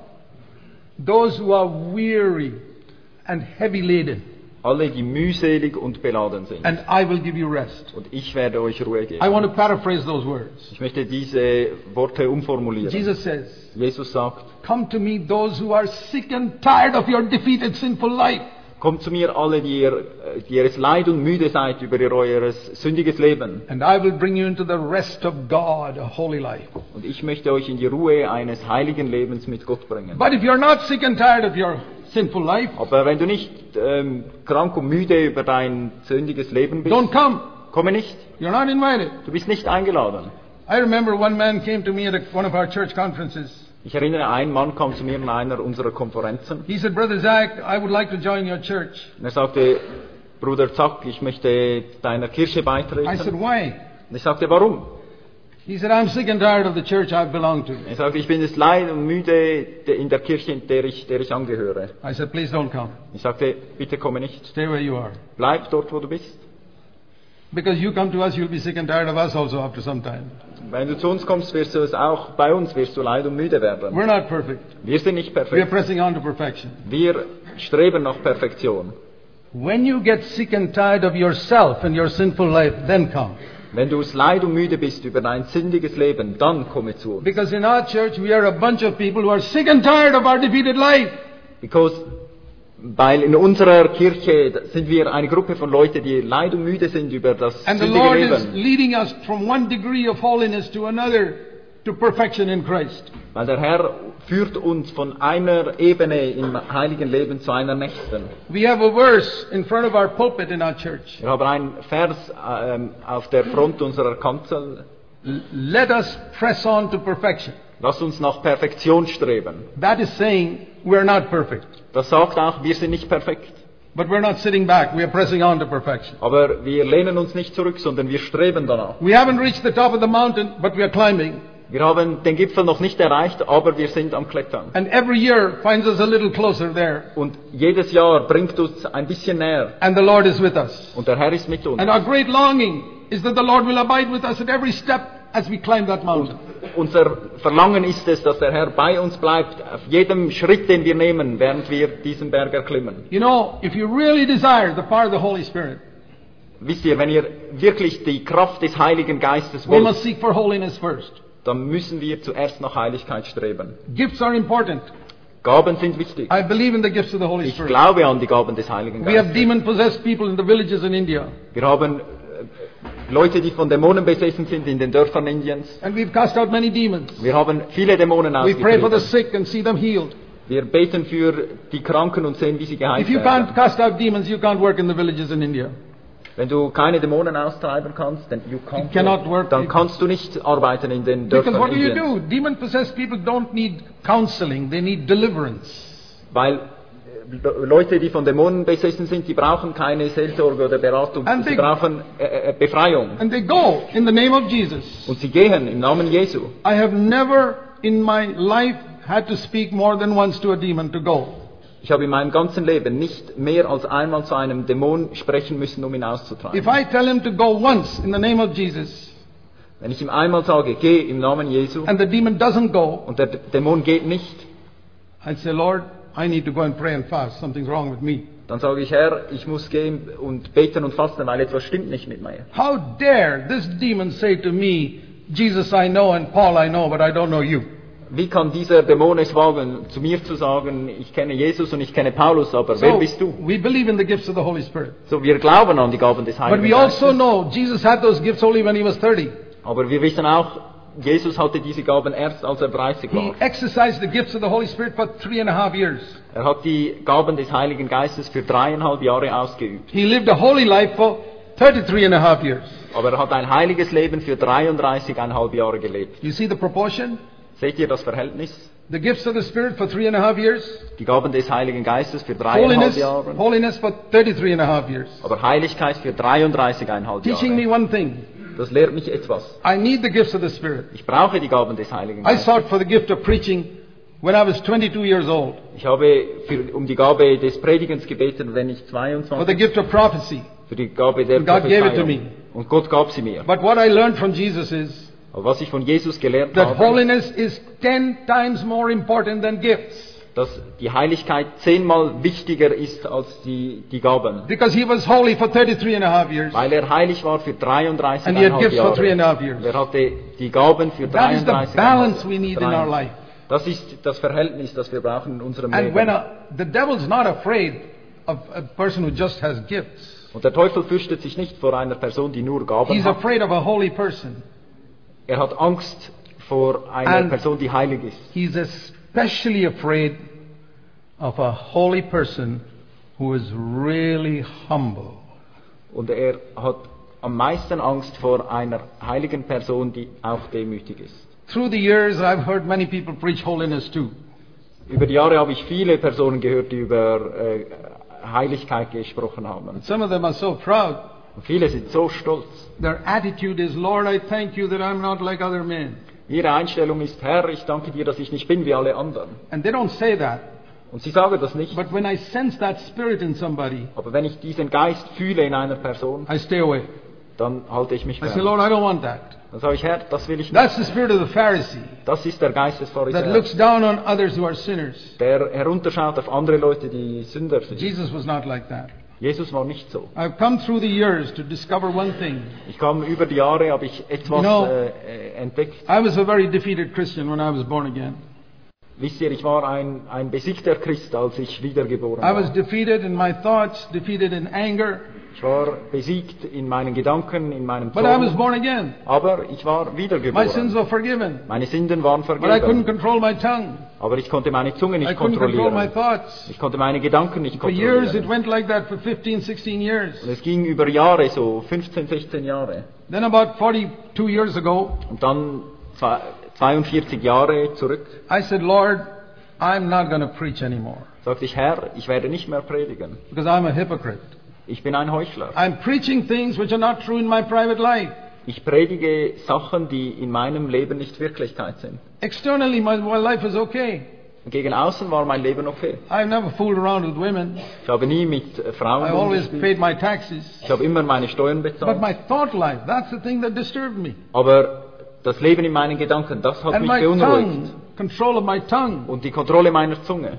Those who are weary and heavy laden, alle, die mühselig und beladen sind. and I will give you rest. Und ich werde euch Ruhe geben. I want to paraphrase those words. Ich möchte diese Worte umformulieren. Jesus says, Jesus sagt, come to me those who are sick and tired of your defeated sinful life. kommt zu mir alle, die ihr, die ihr es leid und müde seid über ihr eures sündiges Leben. And I will bring you into the rest of God, a holy life. Und ich möchte euch in die Ruhe eines heiligen Lebens mit Gott bringen. But if you're not sick and tired of your sinful life, Aber wenn du nicht ähm, krank und müde über dein sündiges Leben bist, don't come. komme nicht. You're not invited. Du bist nicht eingeladen. I remember one man came to me at a, one of our church conferences. Ich erinnere, ein Mann kam zu mir in einer unserer Konferenzen. He said, Brother Zach, I would like to join your church. Und er sagte, Bruder Zack, ich möchte deiner Kirche I said, beitreten. why? Und ich sagte, warum? He said, I'm sick and tired of the church I belong to. Er sagte, ich bin es leid und müde in der Kirche, in der ich, der ich angehöre. I said, please don't come. Ich sagte, bitte komme nicht. Stay where you are. Bleib dort, wo du bist. Because you come to us, you'll be sick and tired of us also after some time. Wenn du zu uns kommst, wirst du es auch bei uns, wirst du leid und müde werden. We're not perfect. Wir sind nicht We're perfekt. pressing on to perfection. Wir streben nach Perfektion. When you get sick and tired of yourself and your sinful life, then come. Wenn du es leid und müde bist über dein sündiges Leben, dann komme zu uns. Because in our church, we are a bunch of people who are sick and tired of our defeated life. Because, weil in unserer Kirche sind wir eine Gruppe von Leuten, die leid und müde sind über das And the sündige Lord is Leben. leading us from one degree of holiness to another to perfection in Christ. Weil der Herr führt uns von einer Ebene im heiligen Leben zu einer nächsten. We have a verse in front of our pulpit in our church. Wir haben einen Vers ähm, auf der Front unserer Kanzel. L- Let us press on to perfection. Lass uns nach Perfektion streben. That is saying we're not perfect. Das sagt auch, wir sind nicht perfekt. But we're not sitting back. We are pressing on to perfection. Aber wir lehnen uns nicht zurück, sondern wir streben danach. We haven't reached the top of the mountain, but we are climbing. Wir haben den Gipfel noch nicht erreicht, aber wir sind am Klettern. And every year finds us a little closer there. Und jedes Jahr bringt uns ein bisschen näher. And the Lord is with us. Und der Herr ist mit uns. And our great longing is that the Lord will abide with us at every step as we climb that mountain. unser Verlangen ist es, dass der Herr bei uns bleibt, auf jedem Schritt, den wir nehmen, während wir diesen Berg erklimmen. You know, if you really desire the power of the Holy Spirit, Wisst ihr, wenn ihr wirklich die Kraft des Heiligen Geistes we wollt, must seek for holiness first. dann müssen wir zuerst nach Heiligkeit streben. Gifts are important. Gaben sind wichtig. I believe in the gifts of the Holy Ich Spirit. glaube an die Gaben des Heiligen We have Geistes. demon-possessed people in the villages in India. Wir haben äh, Leute, die von Dämonen besessen sind in den Dörfern Indiens. And we've cast out many demons. Wir haben viele Dämonen We pray for the ausgetrieben. sick and see them healed. Wir beten für die Kranken und sehen, wie sie geheilt If you werden. can't cast out demons, you can't work in the villages in India. Wenn du keine Dämonen austreiben kannst, dann, you can't You cannot work. dann kannst du nicht arbeiten in den Because Dörfern what do you Indiens. do? Demon-possessed people don't need counseling, they need deliverance. Weil äh, Leute, die von Dämonen besessen sind, die brauchen keine Seelsorge oder Beratung. And Sie they- brauchen äh, äh, Befreiung. And they go in the name of Jesus. Und sie gehen im Namen Jesu. I have never in my life had to speak more than once to a demon to go. Ich habe in meinem ganzen Leben nicht mehr als einmal zu einem Dämon sprechen müssen, um ihn auszutreiben. If I tell him to go once in the name of Jesus Wenn ich ihm einmal sage, geh im Namen Jesu, and the demon doesn't go, und der D- Dämon geht nicht, I'd say, Lord, I need to go and pray and fast. Something's wrong with me. dann sage ich, Herr, ich muss gehen und beten und fasten, weil etwas stimmt nicht mit mir. How dare this demon say to me, Jesus I know and Paul I know, but I don't know you. Wie kann dieser Dämon es wagen, zu mir zu sagen, ich kenne Jesus und ich kenne Paulus, aber wer bist du? we believe in the gifts of the Holy Spirit. So, wir glauben an die Gaben des But Heiligen we also Geistes. know Jesus had those gifts only when he was thirty. Aber wir wissen auch, Jesus hatte diese Gaben erst, als er dreißig He war. exercised the gifts of the Holy Spirit for three and a half years. Er hat die Gaben des Heiligen Geistes für dreieinhalb Jahre ausgeübt. He lived a holy life for thirty-three and a half years. Aber er hat ein heiliges Leben für dreiunddreißigeinhalb Jahre gelebt. You see the proportion? Seht ihr das Verhältnis? The gifts of the Spirit for three and a half years. Die Gaben des Heiligen Geistes für dreieinhalb Holiness, Jahre. holiness for thirty-three and a half years. Aber Heiligkeit für dreiunddreißigeinhalb Teaching me Jahre. one thing. Das lehrt mich etwas. I need the gifts of the Spirit. Ich brauche die Gaben des Heiligen I Geistes. sought for the gift of preaching when I was twenty-two years old. Ich habe für, um die Gabe des Predigens gebeten, wenn ich For the zweiundzwanzig, gift of prophecy. für die Gabe der And God gave it to Prophezeiung. me. Und Gott gab sie mir. But what I learned from Jesus is Aber was ich von Jesus gelernt that habe, holiness is ten times more important than gifts. dass die Heiligkeit zehnmal wichtiger ist als die, die Gaben. Because he was holy for thirty-three and a half years. Weil er heilig war für And he had dreiunddreißigeinhalb gifts for three and a Jahre. half years. Und er hatte die Gaben für That is the dreiunddreißig. balance we need in our life. Das ist das Verhältnis, das wir brauchen in unserem And when Leben. a, the devil's not afraid of a person who just has gifts. Und der Teufel fürchtet sich nicht vor einer Person, die nur Gaben He's hat. afraid of a holy person. Er hat Angst vor einer And- Person, die heilig ist. He's especially afraid of a holy person who is really humble. Und er hat am meisten Angst vor einer heiligen Person, die auch demütig ist. Through the years, I've heard many people preach holiness too. Über die Jahre habe ich viele Personen gehört, die über äh, Heiligkeit gesprochen haben. But some of them are so proud. Und viele sind so stolz. Their attitude is, Lord, I thank you that I'm not like other men. Ihre Einstellung ist, Herr, ich danke dir, dass ich nicht bin wie alle anderen. And they don't say that. Und sie sagen das nicht. But when I sense that spirit in somebody, Aber wenn ich diesen Geist fühle in einer Person, I stay away. dann halte ich mich I say, fern. Lord, I don't want that. Dann sage ich, Herr, das will ich nicht. That's the spirit of the Pharisee Das ist der Geist des that Pharisäers, looks down on others who are sinners. der herunterschaut auf andere Leute, die Sünder sind. Jesus was not like that. Jesus war nicht so. I've come through the years to discover one thing. Ich kam über die Jahre, habe ich etwas You know, äh, äh, entdeckt. I was a very defeated Christian when I was born again. Wisst ihr, ich war ein, ein besiegter Christ, als ich wiedergeboren I was war. defeated in my thoughts, defeated in anger, Ich war besiegt in meinen Gedanken, in meinem but I was Zorn. born again. Aber ich war My sins wiedergeboren. were forgiven, Meine Sünden waren but I couldn't vergeben. control my tongue. Aber ich konnte meine Zunge I nicht couldn't control my kontrollieren. thoughts. Ich konnte meine Gedanken nicht For years it kontrollieren. went like that for fifteen, sixteen years. Und es ging über Jahre so, fünfzehn, sechzehn Jahre. Then about forty-two years ago, Und dann zwei- zweiundvierzig Jahre zurück I said, Lord, I'm not going to preach anymore sagte ich, Herr, ich werde nicht mehr predigen. because I'm a hypocrite. Ich bin ein Heuchler. I'm preaching things which are not true in my private life. Ich predige Sachen, die in meinem Leben nicht Wirklichkeit sind. Externally, my, my life is okay. Gegen außen war mein Leben okay. I've never fooled around with women. Ich habe nie mit äh, Frauen I always umgespielt. paid my taxes. Ich habe immer meine Steuern But bezahlt. my thought life, that's the thing that disturbed me. Aber das Leben in meinen Gedanken, das hat And mich my beunruhigt. tongue, control of my tongue. Und die Kontrolle meiner Zunge.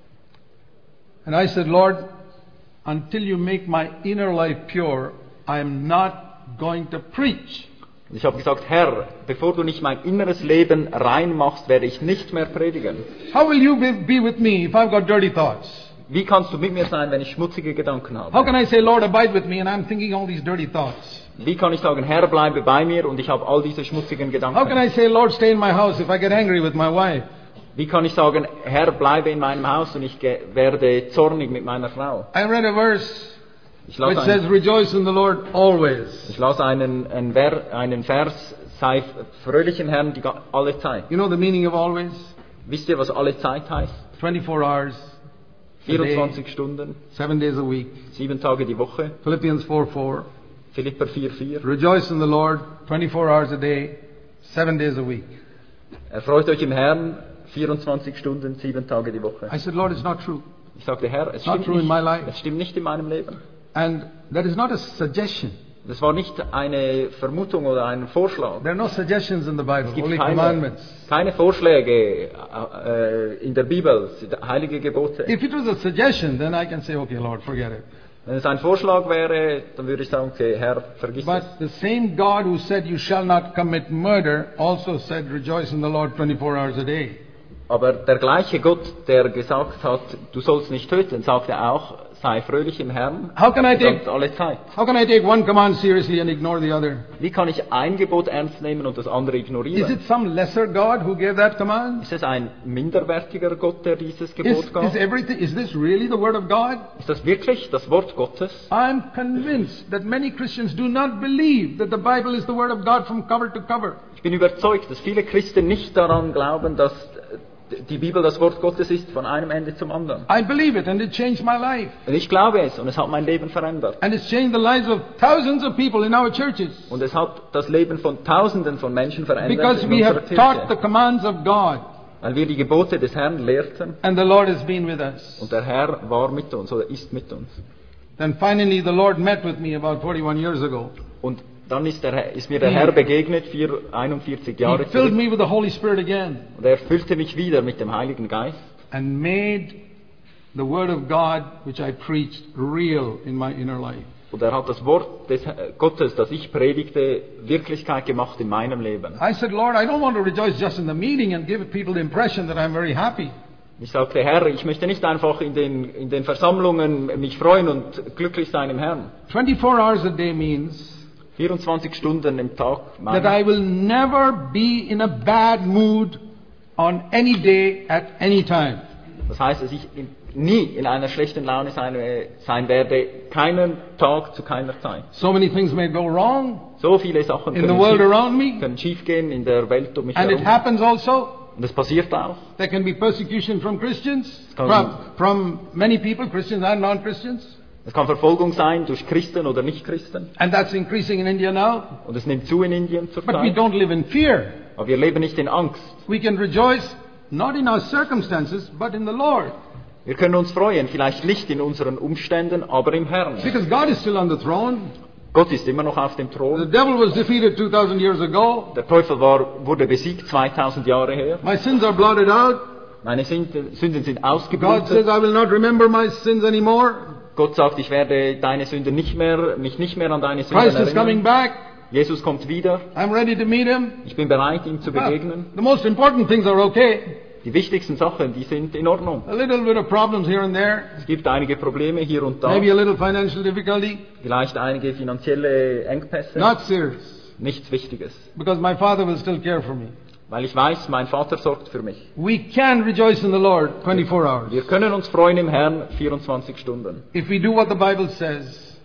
And I said, Lord, until you make my inner life pure, I am not going to preach. Und ich habe gesagt, Herr, bevor du nicht mein inneres Leben rein machst, werde ich nicht mehr predigen. How will you be, be with me if I've got dirty thoughts? Wie kannst du mit mir sein, wenn ich schmutzige Gedanken habe? How can I say, Lord, abide with me, and I'm thinking all these dirty thoughts? Wie kann ich sagen, Herr, bleibe bei mir und ich habe all diese schmutzigen Gedanken? How can I say, Lord, stay in my house if I get angry with my wife? Wie kann ich sagen, Herr, bleibe in meinem Haus und ich ge- werde zornig mit meiner Frau? I read a verse Ich which las, says, ein, rejoice in the Lord always. ich las einen, einen, Ver, einen Vers, sei fröhlich im Herrn die, ga- alle Zeit. You know the meaning of always? Wisst ihr, was alle Zeit heißt? twenty-four hours, vierundzwanzig Stunden, seven days a week. sieben Tage die Woche. Philippians four four. Philipper vier vier. Rejoice in the Lord twenty-four hours a day, seven days a week. Erfreut euch im Herrn, vierundzwanzig Stunden, sieben Tage die Woche. I said, Lord, it's not true. Ich sagte, Herr, es Not stimmt, true in my nicht, life. es stimmt nicht in meinem Leben. And that is not a suggestion. Das war nicht eine Vermutung oder ein Vorschlag. There are no suggestions in the Bible, Es gibt only keine, commandments. keine Vorschläge äh, in der Bibel, heilige Gebote. If it was a suggestion, then I can say, okay, Lord, forget it. Wenn es ein Vorschlag wäre, dann würde ich sagen, okay, Herr, vergiss But es. the same God who said you shall not commit murder also said rejoice in the Lord twenty-four hours a day. Aber der gleiche Gott, der gesagt hat, du sollst nicht töten, sagte auch, sei fröhlich im Herrn, How can I take sagt alle Zeit. how can I take one command seriously and ignore the other? Wie kann ich ein Gebot ernst nehmen und das andere Is ignorieren? it some lesser God who gave that command? Ist es ein minderwertiger Gott, der dieses Is, Gebot gab? is everything is this really the word of God? Ist das wirklich das Wort Gottes? I'm convinced that many Christians do not believe that the Bible is the word of God from cover to cover. Ich bin überzeugt, dass viele Christen nicht daran glauben, dass die Bibel das Wort Gottes ist, von einem Ende zum anderen. I believe it and it changed my life. Und ich glaube es und es hat mein Leben verändert. And it's changed the lives of thousands of people in our churches. Und es hat das Leben von Tausenden von Menschen verändert Because in we unserer have taught the Kirche. commands of God. Weil wir die Gebote des Herrn lehrten And the Lord has been with us. und der Herr war mit uns oder ist mit uns. Then finally the Lord met with me about forty-one years ago. Und dann ist, der, Herr- ist mir der Herr begegnet, vier, einundvierzig He Jahre filled zurück. me with the Holy Spirit again Und er füllte mich wieder mit dem Heiligen Geist and made the Word of God, which I preached, real in my inner life. und er hat das Wort des Herr- Gottes, das ich predigte, Wirklichkeit gemacht in meinem Leben. I said, Lord, I don't want to rejoice just in the meeting and give people the impression that I'm very happy. Ich sagte, Herr, ich möchte nicht einfach in den, in den Versammlungen mich freuen und glücklich sein im Herrn. twenty-four hours a day means vierundzwanzig Stunden im Tag. that I will never be in a bad mood on any day at any time. Das heißt, dass ich in, nie in einer schlechten Laune sein, äh, sein werde, keinen Tag zu keiner Zeit. So many things may go wrong So viele Sachen in the können, world schief, around me, können schiefgehen in der Welt um mich and it herum. happens also. Und es passiert auch. There can be persecution from Christians, kann- from, from many people, Christians and non-Christians. Es kann Verfolgung sein durch Christen oder Nicht-Christen. And that's increasing in India now. Und es nimmt zu in Indien zur But we Zeit. don't live in fear. Aber wir leben nicht in Angst. We can rejoice not in our circumstances, but in the Lord. Wir können uns freuen, vielleicht nicht in unseren Umständen, aber im Herrn. Because God is still on the throne. Gott ist immer noch auf dem The Thron. devil was defeated two thousand years ago. Der Teufel war, wurde besiegt zweitausend Jahre her. My sins are blotted out. Meine Sünden Sünden sind God ausgeblutet. says, I will not remember my sins anymore. Gott sagt, ich werde deine Sünden nicht mehr, mich nicht mehr an deine Sünden Christ is coming erinnern. back. Jesus kommt wieder. I'm ready to meet him. Ich bin bereit, ihm zu begegnen. The most important things are okay. Die wichtigsten Sachen, die sind in Ordnung. A little bit of problems here and there. Es gibt einige Probleme hier und da. Maybe a little financial difficulty. Vielleicht einige finanzielle Engpässe. Not serious. Nichts Wichtiges. Because my Father will still care for me. Weil ich weiß, mein Vater sorgt für mich. We can rejoice in the Lord twenty-four hours. Wir können uns freuen im Herrn vierundzwanzig Stunden. If we do what the Bible says,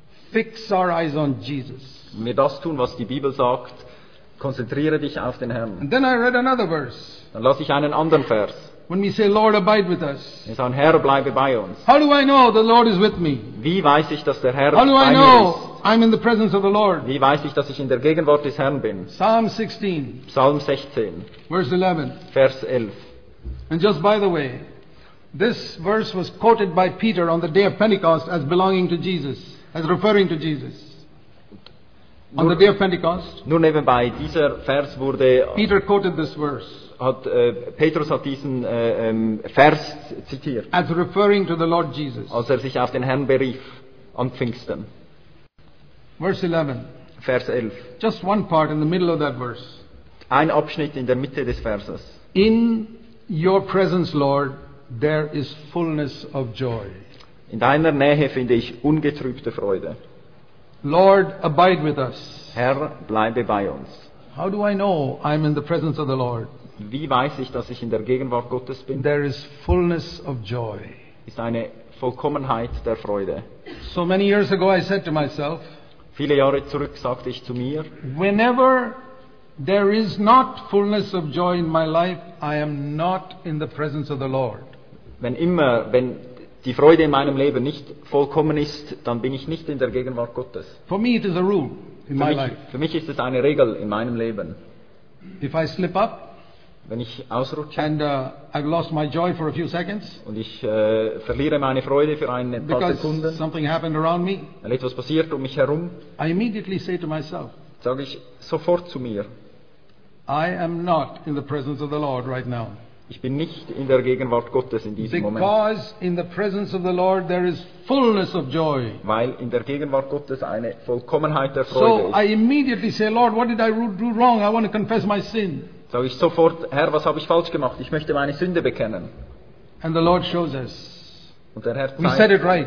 fix our eyes on Jesus. Wenn wir das tun, was die Bibel sagt, konzentriere dich auf den Herrn. And then I read another verse. Dann lasse ich einen anderen Vers. When we say, Lord, abide with us. Wir sagen, Herr, bleibe bei uns. How do I know the Lord is with me? Wie weiß ich, dass der Herr How do I bei mir know ist? I'm in the presence of the Lord? Wie weiß ich, dass ich in der Gegenwart des Herrn bin? Psalm sixteen, Psalm sechzehn, verse eleven. Vers elf. And just by the way, this verse was quoted by Peter on the day of Pentecost as belonging to Jesus, as referring to Jesus. On the day of Pentecost, Nur nebenbei, dieser Vers wurde, Peter quoted this verse hat, äh, Petrus hat diesen äh, ähm, Vers zitiert, as referring to the Lord Jesus. als er sich auf den Herrn berief, an Pfingsten. Verse eleven. Vers elf. Just one part in the middle of that verse. Ein Abschnitt in der Mitte des Verses. In your presence, Lord, there is fullness of joy. In deiner Nähe finde ich ungetrübte Freude. Lord, abide with us. Herr, bleibe bei uns. How do I know I'm in the presence of the Lord? Wie weiß ich, dass ich in der Gegenwart Gottes bin? There is fullness of joy. Ist eine Vollkommenheit der Freude. So many years ago I said to myself, Viele Jahre zurück sagte ich zu mir, whenever there is not fullness of joy in my life, I am not in the presence of the Lord. wenn immer, wenn die Freude in meinem Leben nicht vollkommen ist, dann bin ich nicht in der Gegenwart Gottes. For me it is a rule in Für my mich, life. für mich ist es eine Regel in meinem Leben. If I slip up Wenn ich ausrutsche and uh, I've lost my joy for a few seconds und ich äh, verliere meine Freude für ein paar because Sekunden, something happened around me, weil etwas passiert um mich herum, I immediately say to myself, sage ich sofort zu mir, I am not in the presence of the Lord right now. ich bin nicht in der Gegenwart Gottes in diesem Moment. Because in the presence of the Lord there is fullness of joy. Weil in der Gegenwart Gottes eine Vollkommenheit der So Freude I ist. immediately say, Lord, what did I do wrong? I want to confess my sin. Sage ich sofort, Herr, was habe ich falsch gemacht? Ich möchte meine Sünde bekennen. And the Lord shows us. Und der Herr We said zeigt, it right.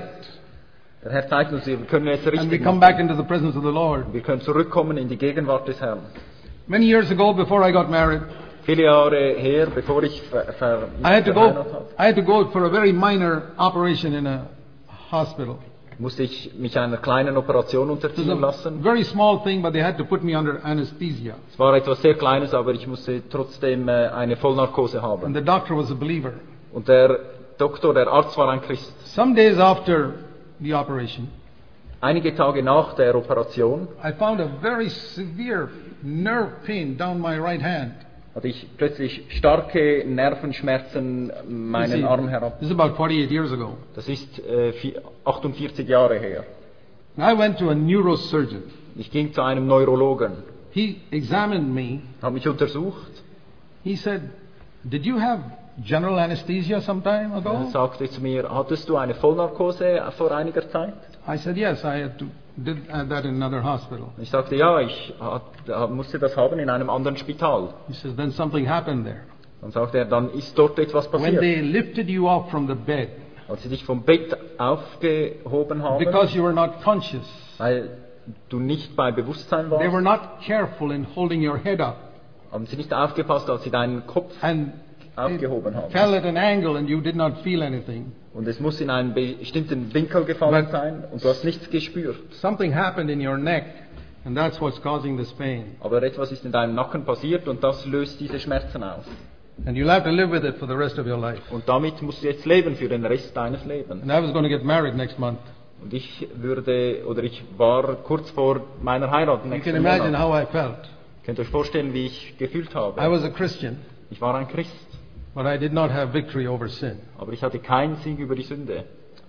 der Herr zeigt uns, wir können es And we richtig come machen. back into the presence of the Lord. Wir können zurückkommen in die Gegenwart des Herrn. Many years ago, before I got married, Viele Jahre her, bevor ich ver, ver, I had to verheiratet go. habe, I had to go for a very minor operation in a hospital. musste ich mich einer kleinen Operation It was unterziehen a lassen. very small thing, but they had to put me under anesthesia. Es war etwas sehr Kleines, aber ich musste trotzdem äh, eine Vollnarkose And haben. the doctor was a believer. Und der Doktor, der Arzt war ein Christ. Some days after the operation, Einige Tage nach der Operation I found a very severe nerve pain down my right hand. hatte ich plötzlich starke Nervenschmerzen You meinen see, Arm herab. this is about forty-eight years ago. Das ist äh, vi- achtundvierzig Jahre her. And I went to a neurosurgeon. Ich ging zu einem Neurologen, He examined me. habe mich untersucht. He said, "Did you have general anesthesia some time Er ago?" sagte zu mir, hattest du eine Vollnarkose vor einiger Zeit? I said, "Yes, I had to, did uh, that in another hospital." Und ich sagte, ja, ich hat, musste das haben in einem anderen Spital. He says, "Then something happened there. Dann sagte er, dann ist dort etwas When passiert. they lifted you up from the bed, Als sie dich vom Bett aufgehoben haben, because you were not conscious, weil du nicht bei Bewusstsein they were warst, not careful in holding your head up, haben sie nicht aufgepasst, als sie deinen Kopf and aufgehoben haben. fell at an angle and you did not feel anything. Und es muss in einen bestimmten Winkel gefallen But- sein und du hast nichts gespürt. Something happened in your neck, and that's what's causing this pain. Aber etwas ist in deinem Nacken passiert und das löst diese Schmerzen aus. And you'll have to live with it for the rest of your life." Und damit musst du jetzt leben für den Rest deines Lebens. And I was going to get married next month. Und ich würde, oder ich war kurz vor meiner Heirat You nächsten can imagine Monat. how I felt. Könnt ihr euch vorstellen, wie ich gefühlt habe? I was a Christian, Ich war ein Christ, but I did not have victory over sin. aber ich hatte keinen Sieg über die Sünde.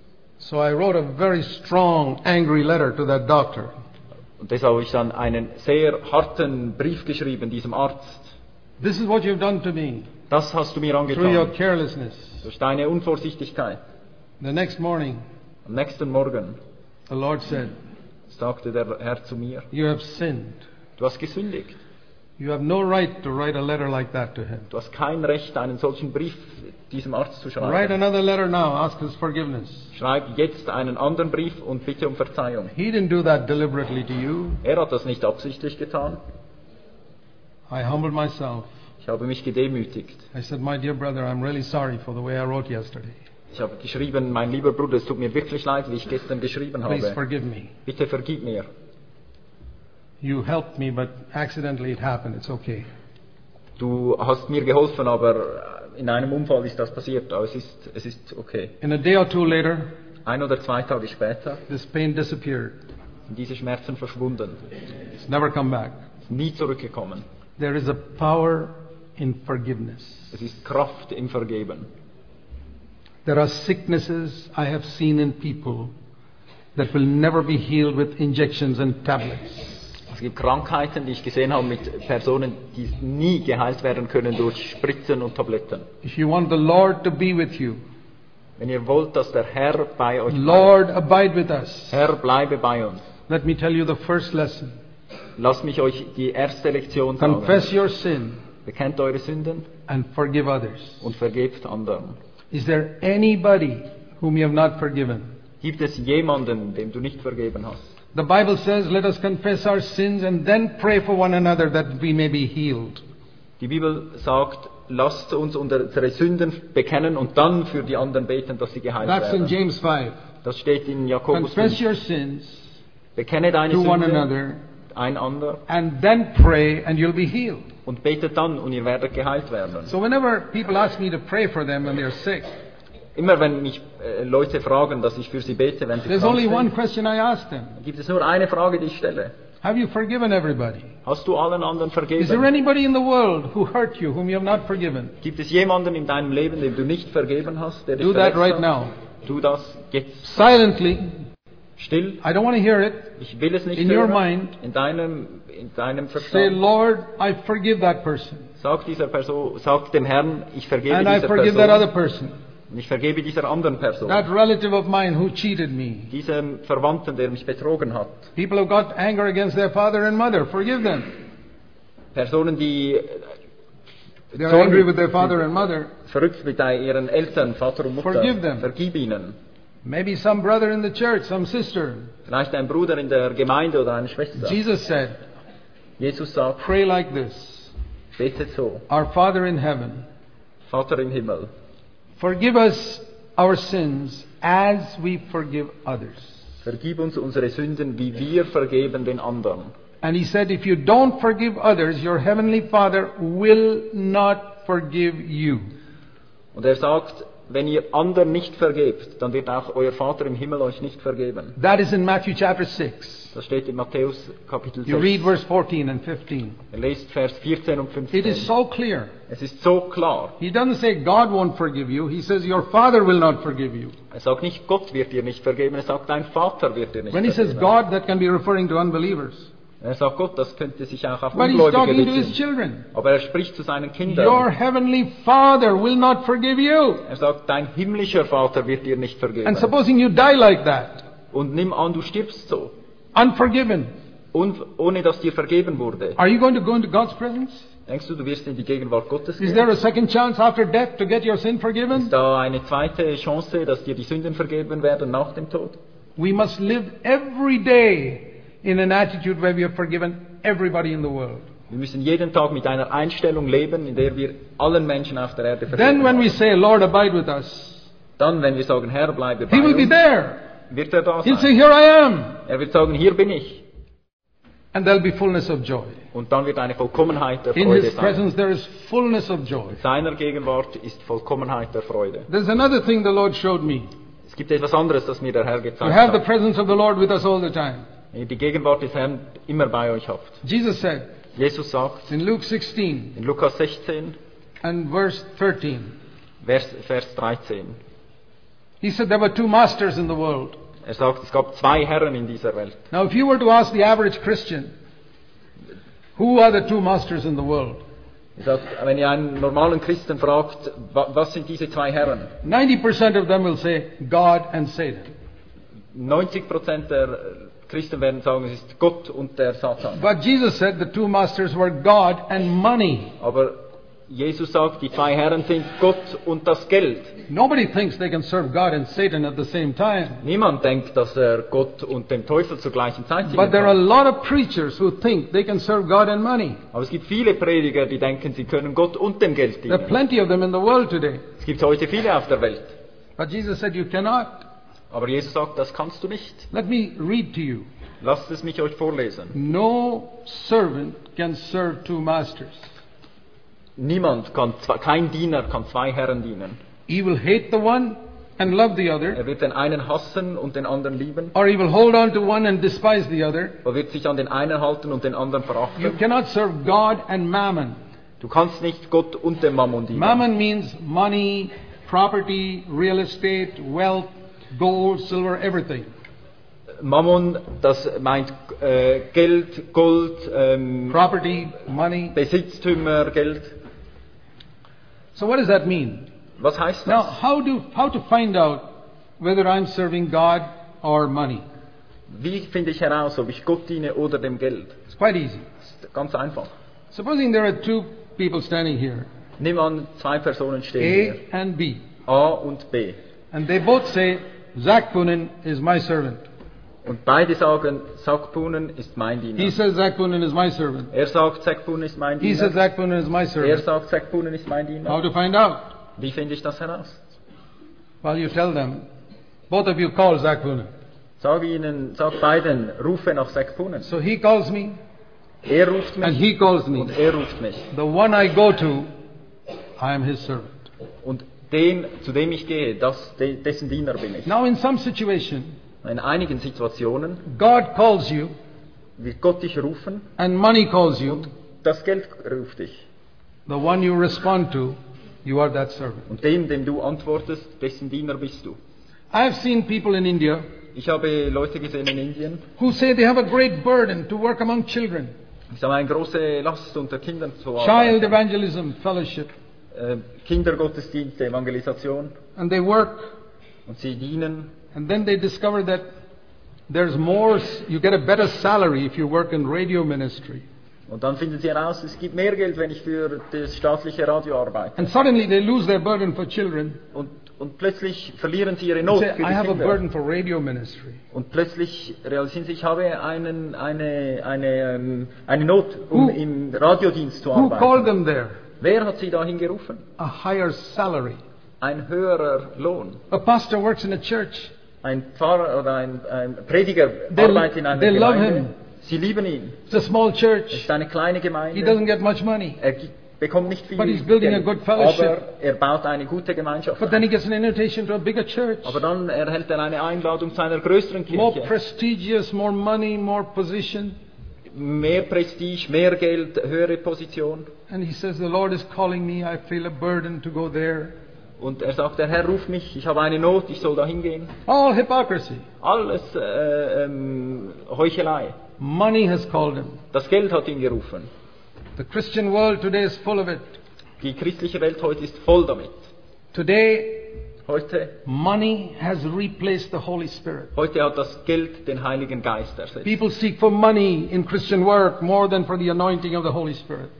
So I wrote a very strong, angry letter to that doctor. Und deshalb habe ich dann einen sehr harten Brief geschrieben, diesem Arzt. This is what you've done to me Das hast du mir through your angetan, carelessness. durch deine Unvorsichtigkeit. The next morning, Am nächsten Morgen the Lord said, sagte der Herr zu mir, "You have sinned. du hast gesündigt. You have no right to write a letter like that to him. Du hast kein Recht, einen solchen Brief diesem Arzt zu Write schreiben. another letter now, ask his forgiveness." Schreib jetzt einen anderen Brief und bitte um Verzeihung. He didn't do that deliberately to you. Er hat das nicht absichtlich getan. I humbled myself. Ich habe mich gedemütigt. I said, "My dear brother, I'm really sorry for the way I wrote yesterday. Ich habe geschrieben, mein lieber Bruder, es tut mir wirklich leid, wie ich gestern geschrieben Please habe. forgive me. Bitte vergib mir. You helped me, but accidentally it happened. It's okay." Du hast mir geholfen, aber in einem Unfall ist das passiert, aber es ist, es ist okay. In a day or two later, Ein oder zwei Tage später this pain disappeared. sind diese Schmerzen verschwunden. It's never come back. Ist nie zurückgekommen. There is a power in forgiveness. Es ist Kraft im Vergeben. There are sicknesses I have seen in people that will never be healed with injections and tablets. Es gibt Krankheiten, die ich gesehen habe mit Personen, die nie geheilt werden können durch Spritzen und Tabletten. If you want the Lord to be with you, Wenn ihr wollt, dass der Herr bei euch bleibt, Lord, abide with us. Herr, bleibe bei uns. Let me tell you the first lesson. Lasst mich euch die erste Lektion sagen. Confess your sin Bekennt eure Sünden and forgive others. und vergebt anderen. Is there anybody whom you have not forgiven? Gibt es jemanden, dem du nicht vergeben hast? The Bible says, let us confess our sins and then pray for one another that we may be healed. Die Bibel sagt, lasst uns unsere Sünden bekennen und dann für die anderen beten, dass sie geheilt That's in werden. James five. Das steht in Jakobus Confess fünf. your sins Bekenne deine to one Sünden another einander and then pray and you'll be healed. und betet dann und ihr werdet geheilt werden. So whenever people ask me to pray for them when they're sick, Immer wenn mich äh, Leute fragen, dass ich für sie bete, wenn sie there's krank only one sind, question I ask them. gibt es nur eine Frage, die ich stelle. Have you forgiven everybody? Hast du allen anderen Is there vergeben? anybody in the world who hurt you whom you have not forgiven? Gibt es jemanden in deinem Leben, dem du nicht vergeben hast, der dich Do that verletzt right hat? now. Tu das jetzt Silently. still. I don't want to hear it. Ich will es nicht In your hören. mind. In deinem, in deinem Say, Verstand. Lord, I forgive that person. Sag dieser Person, sag dem Herrn, ich vergebe And I dieser forgive that Person. other person. Und ich vergebe dieser anderen Person. That relative of mine who cheated me. Diesem Verwandten, der mich betrogen hat. People who got anger against their father and mother. Forgive them. Personen, die They're angry with their father and mother. verrückt mit ihren Eltern, Vater und Mutter. Forgive them. Vergib ihnen. Maybe some brother in the church, some sister. Vielleicht ein Bruder in der Gemeinde oder eine Schwester. Jesus said, Jesus sagt, pray like this. betet so. Our Father in heaven, Vater im Himmel, forgive us our sins as we forgive others. vergib uns unsere Sünden, wie wir vergeben den anderen. And he said, if you don't forgive others, your heavenly Father will not forgive you. Und er sagt, wenn ihr anderen nicht vergebt, dann wird auch euer Vater im Himmel euch nicht vergeben. That is in Matthew chapter six. Das steht in Matthäus Kapitel You read sechs. verse fourteen and fifteen. Er lest Vers vierzehn und It is fünfzehn. so clear. Es ist so klar. He doesn't say God won't forgive you. He says your Father will not forgive you. Er sagt nicht, Gott wird dir nicht vergeben, er sagt, dein Vater wird dir nicht When he says vergeben. God, that can be referring to unbelievers. Er sagt Gott, das könnte sich auch auf But he's Ungläubige talking to his beziehen. children. Aber er spricht zu seinen Kindern. Your heavenly Father will not forgive you. Er sagt, dein himmlischer Vater wird dir nicht vergeben. And supposing you die like that, Und nimm an, du stirbst so, unforgiven, und, ohne dass dir vergeben wurde. are you going to go into God's presence? Denkst du, du wirst in die Gegenwart Gottes Is there gehen? a second chance after death to get your sin forgiven? Ist da eine zweite Chance, dass dir die Sünden vergeben werden nach dem Tod? We must live every day in an attitude where we have forgiven everybody in the world. Wir müssen jeden Tag mit einer Einstellung leben, in der wir allen Menschen auf der Erde Then vergeben when we haben. say, Lord, abide with us, Dann, wenn wir sagen, Herr, bleibe bei He will be uns, there. wird er da He'll say, sein. here I am. Er wird sagen, hier bin ich. And there'll be fullness of joy. Und dann wird eine Vollkommenheit der In Freude His sein. presence there is fullness of joy. In seiner Gegenwart ist Vollkommenheit der Freude. There's another thing the Lord showed me. Es gibt etwas anderes, das mir der Herr To gezeigt have the hat. presence of the Lord with us all the time. Wenn ihr die Gegenwart des Herrn immer bei euch habt. Jesus said Jesus sagt in Luke sixteen in Lukas sechzehn, and verse thirteen, Vers, Vers dreizehn. He said there were two masters in the world. Er sagt, es gab zwei Herren in dieser Welt. Now if you were to ask the average Christian, who are the two masters in the world? Er sagt, wenn ihr einen normalen Christen fragt, wa- was sind diese zwei Herren? ninety percent of them will say God and Satan. neunzig Prozent der Christen werden sagen, es ist Gott und der Satan. But Jesus said the two masters were God and money. Aber Jesus sagt, die zwei Herren sind Gott und das Geld. Nobody thinks they can serve God and Satan at the same time. Niemand denkt, dass er Gott und den Teufel zur gleichen Zeit But dienen there are a kann. lot of preachers who think they can serve God and money. Aber es gibt viele Prediger, die denken, sie können Gott und dem Geld There are dienen. plenty of them in the world today. Es gibt heute viele auf der Welt. But Jesus said you cannot. Aber Jesus sagt, das kannst du nicht. Let me read to you. Lasst es mich euch vorlesen. No servant can serve two masters. Niemand kann, zwei- kein Diener kann zwei Herren dienen. He will hate the one and love the other, Er wird den einen hassen und den anderen lieben. or he will hold on to one and despise the other. Er wird sich an den einen halten und den anderen You verachten. cannot serve God and mammon. Du kannst nicht Gott und dem Mammon dienen. Mammon means money, property, real estate, wealth, gold, silver, everything. Mammon, das meint äh, Geld, Gold, ähm, property, money. Besitztümer, Geld. So what does that mean? Was heißt Now, das? how do how to find out whether I'm serving God or money? Wie finde ich heraus, ob ich Gott diene oder dem Geld? It's quite easy. Das ist ganz einfach. Supposing there are two people standing here, Nimm an, zwei Personen stehen A hier. and B, A und B. and they both say, Zach Poonen is my servant. Und beide sagen, Zach Poonen ist mein Diener. He says Zach Poonen is my servant. Er sagt, Zach Poonen ist mein He says Diener. Zach Poonen is my Er servant. sagt, Zach Poonen ist mein How Diener. to find out? Wie finde ich das heraus? Well, you tell them, both of you call Zach Poonen. Sag ihnen, sag beiden, rufe nach Zach Poonen. So he calls me, Er ruft and mich he calls me. und er ruft mich. The one I go to, I am his servant. Und den, zu dem ich gehe, das, de, dessen Diener bin ich. Now, in some situation, In einigen Situationen God calls you, wird Gott dich rufen, and money calls you. das Geld ruft dich. The one you respond to, you are that servant. Und dem, dem du antwortest, dessen Diener bist du. I have seen people in India Ich habe Leute gesehen in Indien, who say they have a great burden to work among children. die haben eine große Last unter Kindern zu Child arbeiten. evangelism fellowship. Äh, Kindergottesdienste, Evangelisation. And they work, Und sie dienen. and then they discover that there's more, you get a better salary if you work in radio ministry. Und dann finden sie heraus, es gibt mehr Geld, wenn ich für das staatliche Radio arbeite. And suddenly they lose their burden for children. Und, und plötzlich verlieren sie ihre They Not say, für I die have a Kinder. burden for radio ministry. Und plötzlich realisieren sie, ich habe einen, eine, eine, ähm, eine Not, um Who- im Radiodienst zu Who called arbeiten. them there? Wer hat sie dahin gerufen? A higher salary. Ein höherer Lohn. A pastor works in a church. Ein Pfarrer oder ein, ein Prediger They- arbeitet in einer they love Gemeinde. him. Sie lieben ihn. It's a small Es church. ist eine kleine He Gemeinde. doesn't get much money. Er gibt, bekommt nicht viel But he's building Geld, a good fellowship. aber er baut eine gute Gemeinschaft But then he auf. gets an invitation to a bigger church. Aber dann erhält er eine Einladung zu einer größeren More Kirche. prestigious, more money, more position. Mehr Prestige, mehr Geld, höhere Position. And he says, the Lord is calling me. I feel a burden to go there. Und er sagt, der Herr ruft mich, ich habe eine Not, ich soll da hingehen. All hypocrisy. Alles äh, ähm, Heuchelei. Money has called him. Das Geld hat ihn gerufen. The Christian world today is full of it. Die christliche Welt heute ist voll damit. Today, Heute, money has replaced the Holy Spirit. heute hat das Geld den Heiligen Geist ersetzt. People seek for money in Christian work more than for the anointing of the Holy Spirit.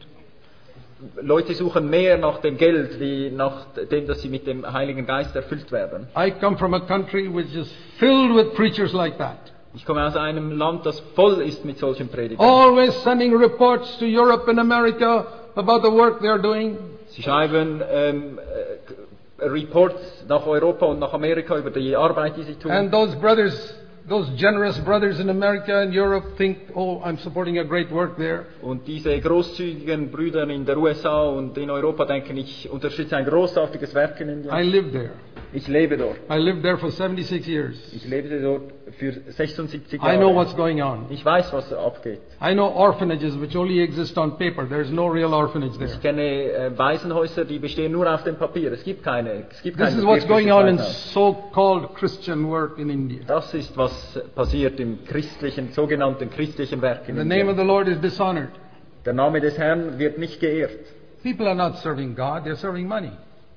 Leute suchen mehr nach dem Geld, wie nach dem, dass sie mit dem Heiligen Geist erfüllt werden. I come from a country which is filled with preachers like that. Ich komme aus einem Land, das voll ist mit solchen Predigern. Always sending reports to Europe and America about the work they are doing. Sie schreiben ähm, äh, Reports nach Europa und nach Amerika über die Arbeit, die sie tun. And those brothers, those generous brothers in America and Europe think, oh, I'm supporting a great work there. Und diese großzügigen Brüder in der U S A und in Europa denken, ich unterstütze ein großartiges Werk in I Indien. lived there. Ich lebe dort. I lived there for seventy-six years. Ich lebte dort für sechsundsiebzig I know Jahre. what's going on. Ich weiß, was abgeht. I know orphanages which only exist on paper. There's no real orphanage Ich there. kenne äh, Waisenhäuser, die bestehen nur auf dem Papier. Es gibt keine. Es gibt This kein is what's going wirkliches on in Waisenhaus. so-called Christian work in India. Das ist, was passiert im christlichen, sogenannten christlichen Werk in The name of Indien. the Lord is dishonored. Der Name des Herrn wird nicht geehrt. People are not serving God, they're serving money.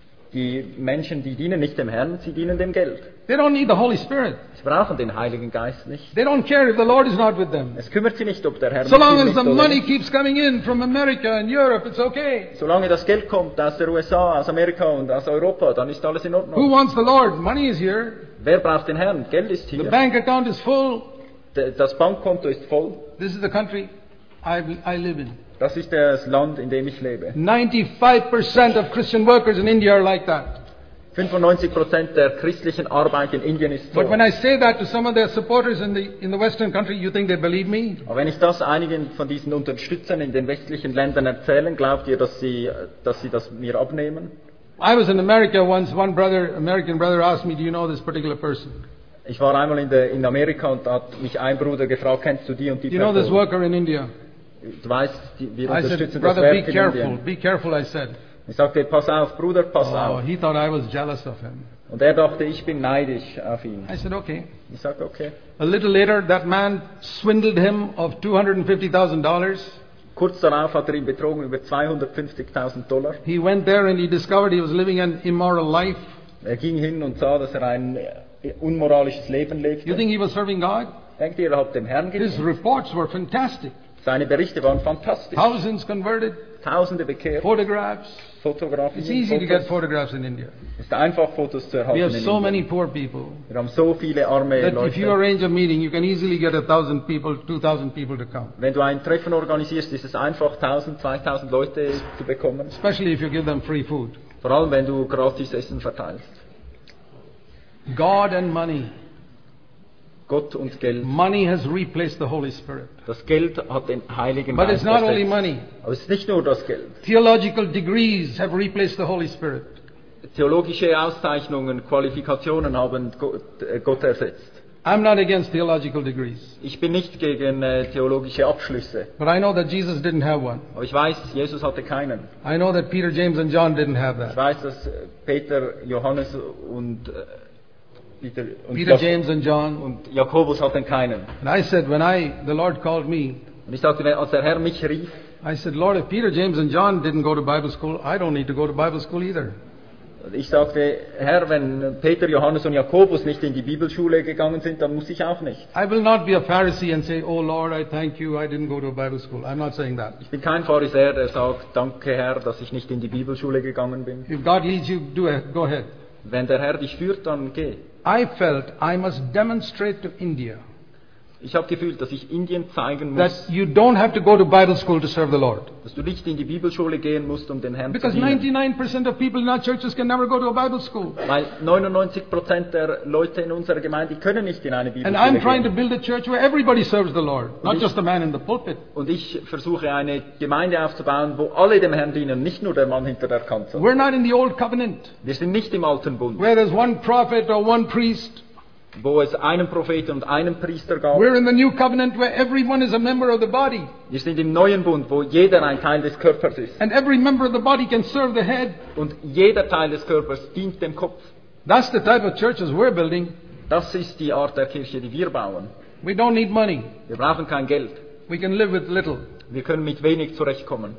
Die Menschen, die dienen nicht dem Herrn, sie dienen dem Geld. They don't need the Holy Spirit. Sie brauchen den Heiligen Geist nicht. They don't care if the Lord is not with them. Es kümmert sie nicht, ob der Herr So mit long ihnen as the ist oder money nicht. keeps coming in from America and Europe, it's okay. Solange das Geld kommt aus der U S A, aus Amerika und aus Europa, dann ist alles in Who Ordnung. wants the Lord? Money is here. Wer braucht den Herrn? Geld ist The hier. bank account is full. D- Das Bankkonto ist voll. This is the country I, I live in. Das ist das Land, in dem ich lebe. ninety-five percent of Christian workers in India are like that. fünfundneunzig Prozent der christlichen Arbeit in Indien ist so. But when I say that to some of their supporters in the, in the Western country, you think they believe me? Aber wenn ich das einigen von diesen Unterstützern in den westlichen Ländern erzähle, glaubt ihr, dass sie, dass sie das mir abnehmen? I was in America once. One brother, American brother, asked me, "Do you know this particular person? Ich war einmal in, der, in Amerika und da hat mich ein Bruder gefragt, kennst du die und die Do you know this Person? worker in India?" Du weißt, die, wir I said, unterstützen das "Brother, be Werk in careful. Indien. Be careful," I said. Ich sagte, pass auf, Bruder, pass Oh, auf. he thought I was jealous of him. Und er dachte, ich bin neidisch auf ihn. I said, okay. Ich sagte, okay. A little later, that man swindled him of two hundred fifty thousand dollars. Kurz darauf hat er ihn betrogen über zweihundertfünfzigtausend Dollar. He went there and he discovered he was living an immoral life. Er ging hin und sah, dass er ein unmoralisches Leben lebte. You think he was serving God? Denkt ihr, er hat dem Herrn His gedient? reports were fantastic. Seine Berichte waren fantastisch. Thousands converted, Tausende bekehrt, photographs. Fotografien, It's easy to get Fotos. photographs in India. Es ist einfach, Fotos zu erhalten We have in so Indien. many poor people Wir haben so viele arme that if you Leute. arrange a meeting, you can easily get a thousand people, two thousand people to come. Wenn du ein Treffen organisierst, ist es einfach tausend, zweitausend Leute zu bekommen. Especially if you give them free food. Vor allem, wenn du gratis Essen verteilst. God and money. Gott und Geld. Money has replaced the Holy Spirit. Das Geld hat den Heiligen But it's Geist not only ersetzt. money. Aber es ist nicht nur das Geld. Theological degrees have replaced the Holy Spirit. Theologische Auszeichnungen, Qualifikationen haben Gott, äh, Gott ersetzt. I'm not against theological degrees. Ich bin nicht gegen äh, theologische Abschlüsse. But I know that Jesus didn't have one. Aber ich weiß, Jesus hatte keinen. I know that Peter, James and John didn't have Ich that. weiß, dass äh, Peter, Johannes und, äh, Peter, und, Peter, Jak- James and John. und Jakobus hatten keinen. And I said, when I, the Lord called me, Und ich sagte, wenn- als der Herr mich rief, I said, Lord, if Peter, James and John didn't go to Bible school, I don't need to go to Bible school either. ich sagte, Herr, wenn Peter, Johannes und Jakobus nicht in die Bibelschule gegangen sind, dann muss ich auch nicht. I will not be a Pharisee and say, oh Lord, I thank you, I didn't go to a Bible school. I'm not saying that. Ich bin kein Pharisäer, der sagt, danke Herr, dass ich nicht in die Bibelschule gegangen bin. If God leads you, do it. Go ahead. Wenn der Herr dich führt, dann geh. I felt I must demonstrate to India Ich habe gefühlt, dass ich Indien zeigen that muss, you don't have to go to Bible school to serve the Lord. dass du nicht in die Bibelschule gehen musst, um den Herrn Because zu dienen. ninety-nine percent of people in our churches can never go to a Bible school. Weil neunundneunzig Prozent der Leute in unserer Gemeinde können nicht in eine And Bibelschule I'm trying to gehen. build a church where everybody serves the Lord, not just the man in the pulpit. Und ich versuche eine Gemeinde aufzubauen, wo alle dem Herrn dienen, nicht nur der Mann hinter der Kanzel. We're not in the old covenant Wir sind nicht im alten Bund, where there's one prophet or one priest. wo es einen Propheten und einen Priester gab. We're in the new covenant where everyone is a member of the body. Wir sind im neuen Bund, wo jeder ein Teil des Körpers ist. And every member of the body can serve the head. Und jeder Teil des Körpers dient dem Kopf. That's the type of churches we're building. Das ist die Art der Kirche, die wir bauen. We don't need money. Wir brauchen kein Geld. We can live with little. Wir können mit wenig zurechtkommen.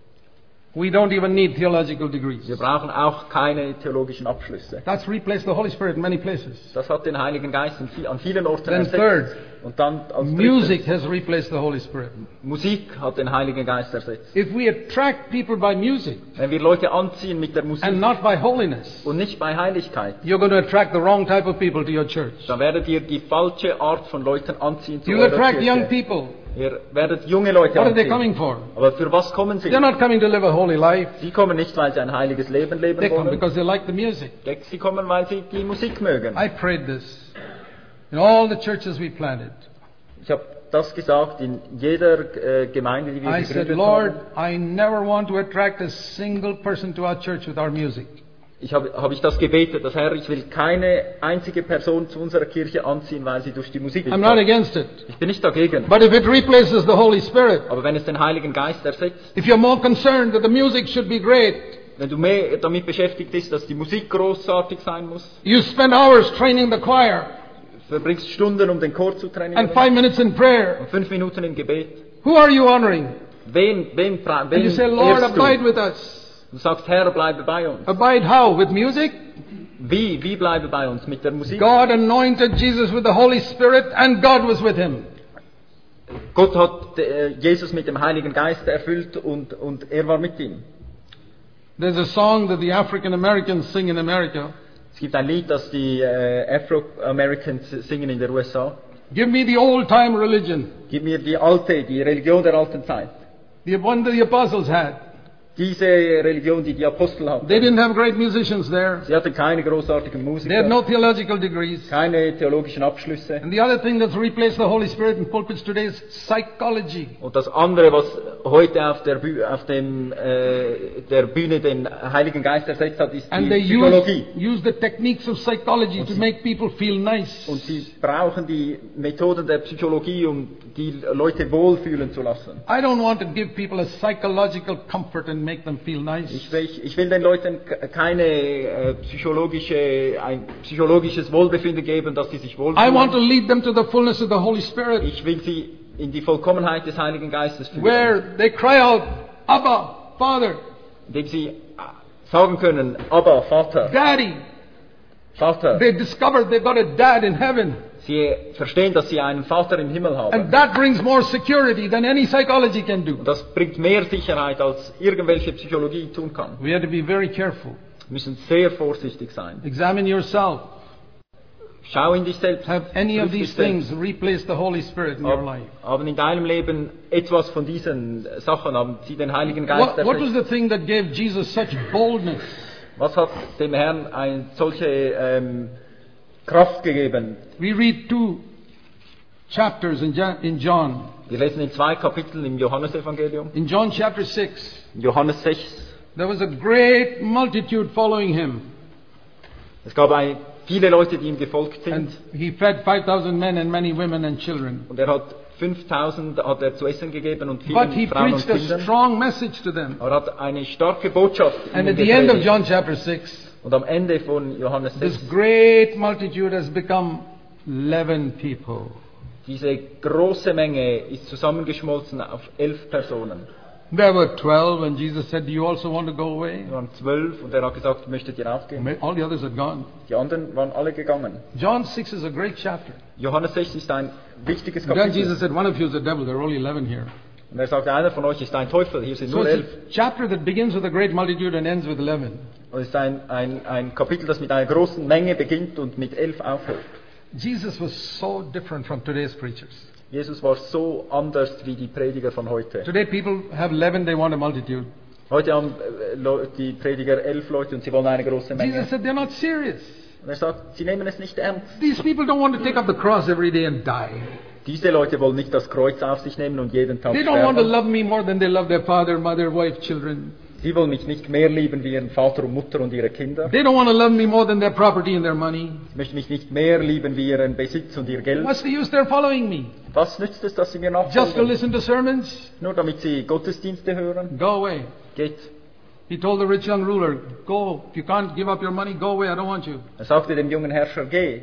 We don't even need theological degrees. Wir brauchen auch keine theologischen Abschlüsse. That's replaced the Holy Spirit in many places. Das hat den Heiligen Geist in viel, an vielen Orten Then ersetzt. third, Und dann als music drittes, has replaced the Holy Spirit. Musik hat den Heiligen Geist ersetzt. If we attract people by music Wenn wir Leute anziehen mit der Musik and not by holiness, und nicht bei Heiligkeit, you're going to attract the wrong type of people to your church. dann werdet ihr die falsche Art von Leuten anziehen zu You'll eurer attract young Kirche. people. Ihr werdet junge Leute What are they anziehen. coming for? Aber für was kommen sie? They're not coming to live a holy life. Sie kommen nicht, weil sie ein heiliges Leben leben They come wollen. because they like the music. Sie kommen, weil sie die Musik mögen. I prayed this in all the churches we planted. Ich habe das gesagt in jeder äh, Gemeinde, die wir I said, gegründet Lord, haben. I never want to attract a single person to our church with our music. Ich habe hab ich das gebetet, dass Herr, ich will keine einzige Person zu unserer Kirche anziehen, weil sie durch die Musik I'm not against it. Ich bin nicht dagegen. But if it replaces the Holy Spirit, Aber wenn es den Heiligen Geist ersetzt, if you're more concerned that the music should be great, wenn du mehr damit beschäftigt bist, dass die Musik großartig sein muss, you spend hours training the choir verbringst Stunden, um den Chor zu and trainieren, five minutes in prayer, und fünf Minuten im Gebet. who are you honoring? Wen, wen, pra- And you wen say, Lord, ehrst abide du? with us. Du sagst, Herr, bleibe bei uns. Abide how? With music? Wie? Wie bleibe bei uns? Mit der Musik? God anointed Jesus with the Holy Spirit and God was with him. Gott hat äh, Jesus mit dem Heiligen Geist erfüllt und, und er war mit ihm. There's a song that the African Americans sing in America. Es gibt ein Lied, das die äh, Afro-Americans singen in der U S A. Give me the old time religion, Gib mir die alte, die Religion der alten Zeit. the one that the apostles had. Diese Religion, die die Apostel hatten. They didn't have great musicians there. Sie hatten keine großartigen They had Musiker, no theological degrees. keine theologischen Abschlüsse. And the other thing that's replaced the Holy Spirit in pulpits today is psychology. Und das andere, was heute auf der, Büh auf dem, äh, der Bühne den Heiligen Geist ersetzt hat, ist And die they use, Psychologie. use the techniques of psychology to make people feel nice. Und sie brauchen die Methoden der Psychologie, um die Leute wohlfühlen zu lassen. I don't want to give people a psychological comfort and make them feel nice. Ich will, ich will den Leuten keine äh, psychologische, ein psychologisches Wohlbefinden geben, dass sie sich I want to wohlfühlen. lead them to the fullness of the Holy Spirit, Ich will sie in die Vollkommenheit des Heiligen Geistes führen, where they cry out, Abba, Father, indem sie sagen können, Abba, Vater, Daddy. Vater. They discover they've got a dad in heaven. Sie verstehen, dass sie einen Vater im Himmel haben. And that brings more security than any psychology can do. Und das bringt mehr Sicherheit, als irgendwelche Psychologie tun kann. We have to be very careful. Wir müssen sehr vorsichtig sein. Examine yourself. Schau in dich selbst. Have any of Prüf dich these things selbst. replaced the Holy Spirit in your Hab- life? Haben in deinem Leben etwas von diesen Sachen, haben sie den Heiligen Geist What, what was erfüllt? the thing that gave Jesus such boldness? Was hat dem Herrn eine solche ähm, Kraft gegeben? We read two chapters in Ja- in John. Wir lesen in zwei Kapiteln im Johannesevangelium. In John chapter six, In Johannes sechs. there was a great multitude following him. Es gab ein, viele Leute, die ihm gefolgt And sind. he fed five thousand men and many women and children. Und er hat fünftausend hat er zu essen gegeben und But he vielen Frauen und preached a Kindern. strong message to them. Er hat eine starke Botschaft And ihnen at the end of gepredigt. John chapter six, Und am Ende von Johannes this sechs, great multitude has become eleven people. diese große Menge ist zusammengeschmolzen auf elf Personen. There were twelve, and Jesus said, do you also want to go away? Es waren zwölf und er hat gesagt, möchtet ihr aufgehen? All the others had gone. Die anderen waren alle gegangen. John six is a great chapter. Johannes sechs ist ein wichtiges Then Jesus Kapitel. said, one of you is a devil. There are only eleven here. Und er sagte, einer von euch ist ein Teufel, hier sind So nur it's elf. a chapter that begins with a great multitude and ends with eleven. Und es ist ein, ein, ein Kapitel, das mit einer großen Menge beginnt und mit elf aufhört. Jesus was so different from today's preachers. Jesus war so anders wie die Prediger von heute. Today people have eleven, they want a multitude. Heute haben äh, Leu- die Prediger elf Leute und sie wollen eine große Jesus Menge. said, they're not serious. Und er sagt, sie nehmen es nicht ernst. These people don't want to take up the cross every day and die. Diese Leute wollen nicht das Kreuz auf sich nehmen und jeden Tag They don't want to sterben. love me more than they love their father, mother, wife, children. Sie wollen mich nicht mehr lieben wie ihren Vater und Mutter und ihre Kinder. They don't want to love me more than their property and their money. Sie möchten mich nicht mehr lieben wie ihren Besitz und ihr Geld. What's the use they're following me? Was nützt es, dass sie mir Just to nachfolgen? listen to sermons? Nur damit sie Gottesdienste hören? Go away. Geht. He told the rich young ruler, go, if you can't give up your money, go away, I don't want you. Er sagte dem jungen Herrscher, geh.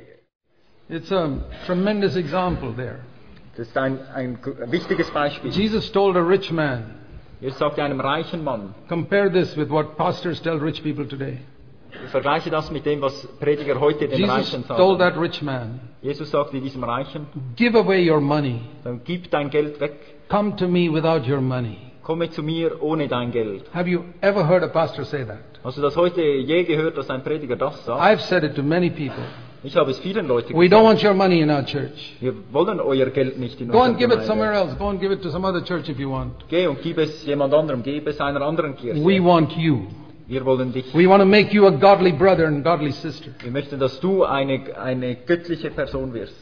It's a tremendous example there. Das ist ein, ein wichtiges Beispiel. Jesus told a rich man, Jesus sagte einem reichen Mann, compare this with what pastors tell rich people today. ich vergleiche das mit dem, was Prediger heute den Jesus Reichen told sagen. that rich man, Jesus sagte diesem Reichen, give away your money. dann gib dein Geld weg, Come to me without your money. komme zu mir ohne dein Geld. Have you ever heard a pastor say that? Hast du das heute je gehört, dass ein Prediger das sagt? I've said it to many people. Ich habe es vielen Leuten We don't gesagt. want your money in our church. Wir wollen euer Geld nicht in Go unserer and give it somewhere Gemeinde. else. Go and give it to some other church if you want. Geh und gib es jemand anderem, gib es einer anderen Kirche. We want you. Wir wollen dich. We want to make you a godly brother and godly sister. Wir möchten, dass du eine, eine göttliche Person wirst.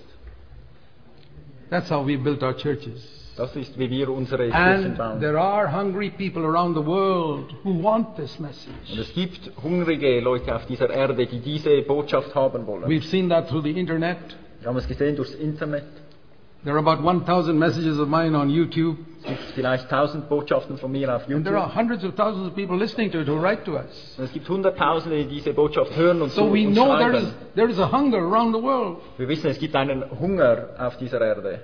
That's how we built our churches. Das ist, wie wir unsere Kirchen And bauen. there are hungry people around the world who want this Und message. es gibt hungrige Leute auf dieser Erde, die diese Botschaft haben wollen. We've seen that through the internet. Wir haben es gesehen durchs Internet. There are about one thousand messages of mine on YouTube. Es gibt vielleicht tausend Botschaften von mir auf And there are YouTube. hundreds of thousands of people listening to it who write to us. Und es gibt Hunderttausende, die diese Botschaft hören und zu So we uns know there is, schreiben. there is a hunger around the world. Wir wissen, es gibt einen Hunger auf dieser Erde.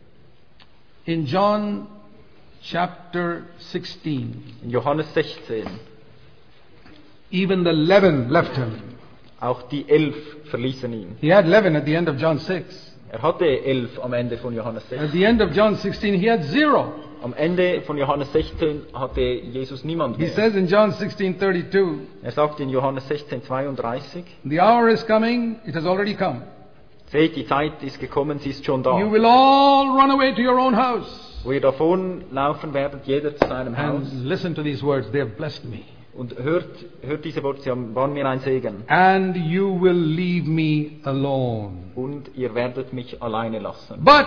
In John chapter sixteen, In Johannes sechzehn. even the eleven left him. Auch die elf verließen ihn. He had eleven at the end of John six. Er hatte elf am Ende von Johannes sechs. At the end of John sixteen, he had zero. Am Ende von Johannes sechzehn hatte Jesus niemand He mehr. says in John sixteen thirty-two, Er sagt in Johannes sechzehn zweiunddreißig, the hour is coming, it has already come. seht, die Zeit ist gekommen, sie ist schon da. You will all run away to your own house. Wo ihr davonlaufen werdet, jeder zu seinem Haus. And listen to these words, they have blessed me. Und hört, hört diese Worte, sie haben- waren mir ein Segen. And you will leave me alone. Und ihr werdet mich alleine lassen. But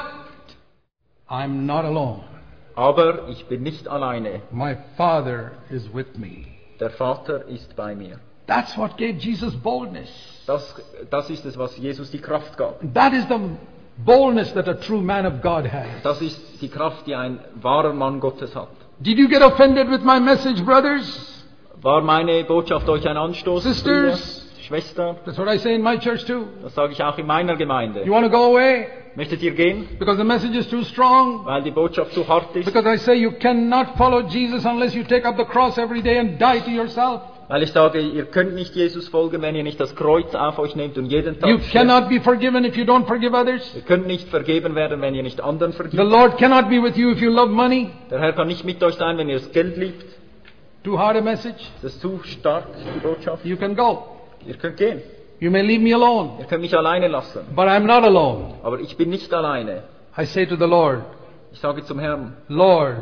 I'm not alone. Aber ich bin nicht alleine. My Father is with me. Der Vater ist bei mir. That's what gave Jesus boldness. Das, das ist es, was Jesus die Kraft gab. That is the boldness that a true man of God has. Das ist die Kraft, die ein wahrer Mann Gottes hat. Did you get offended with my message, brothers? War meine Botschaft euch ein Anstoß? Sisters? Brüder, Schwester? That's what I say in my church too. Das sage ich auch in meiner Gemeinde. You want to go away? Möchtet ihr gehen? Because the message is too strong? Weil die Botschaft zu hart ist? Because I say you cannot follow Jesus unless you take up the cross every day and die to yourself. Weil ich sage, ihr könnt nicht Jesus folgen, wenn ihr nicht das Kreuz auf euch nehmt und jeden Tag You stirbt. cannot be forgiven if you don't forgive others. Ihr könnt nicht vergeben werden, wenn ihr nicht anderen The vergibt. Lord cannot be with you if you love money. Der Herr kann nicht mit euch sein, wenn ihr das Geld liebt. Too hard a message? Das ist zu stark, die Botschaft. You can go. Ihr könnt gehen. You may leave me alone. Ihr könnt mich alleine lassen. But I'm not alone. Aber ich bin nicht alleine. I say to the Lord, Ich sage zum Herrn, Lord,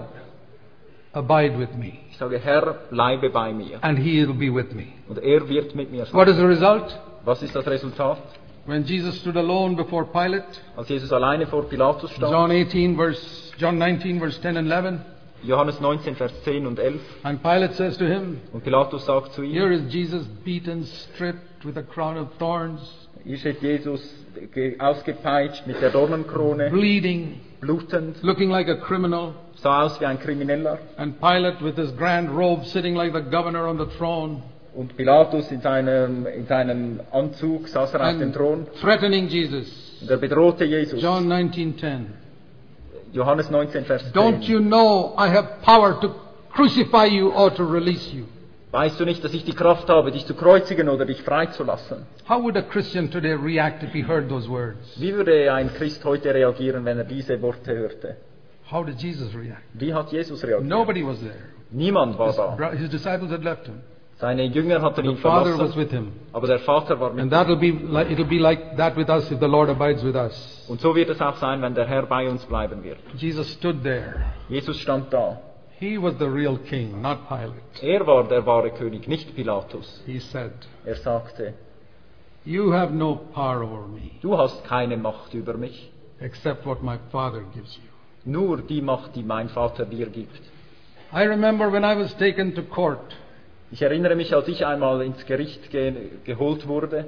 abide with me. ich sage, Herr, bleibe bei mir. And He will be with me. Und er wird mit mir sein. What is the result? Was ist das Resultat? When Jesus stood alone before Pilate, Als Jesus alleine vor Pilatus stand, John eighteen verse, John nineteen verse ten and eleven, Johannes neunzehn, Vers zehn und elf, and Pilate says to him, und Pilatus sagt zu here ihm, is Jesus beaten, stripped with a crown of thorns, hier steht Jesus ge- ausgepeitscht mit der Dornenkrone, bleeding, blutend, looking like a criminal, sah aus wie ein Krimineller, and Pilate with his grand robe sitting like the governor on the throne, und Pilatus in seinem, in seinem Anzug saß er auf dem Thron, and threatening Jesus. und er bedrohte Jesus. John nineteen ten. Johannes neunzehn, Vers Don't zehn. you know I have power to crucify you or to release you? Weißt du nicht, dass ich die Kraft habe, dich zu kreuzigen oder dich freizulassen? How would a Christian today react if he heard those words? Wie würde ein Christ heute reagieren, wenn er diese Worte hörte? How did Jesus react? Wie hat Jesus reagiert? Nobody was there. Niemand war His, da. bro- his disciples had left him. Seine Jünger hatten The ihn Father was verlassen, with him. aber der Vater war mit And ihm. that'll be like, it'll be like that with us if the Lord abides with us. Und so wird es auch sein, wenn der Herr bei uns bleiben wird. Jesus stood there. Jesus stand da. He was the real king, not Pilate. Er war der wahre König, nicht Pilatus. He said, Er sagte, you have no power over me du hast keine Macht über mich, except what my Father gives you. nur die Macht, die mein Vater dir gibt. I remember when I was taken to court, Ich erinnere mich, als ich einmal ins Gericht ge geholt wurde,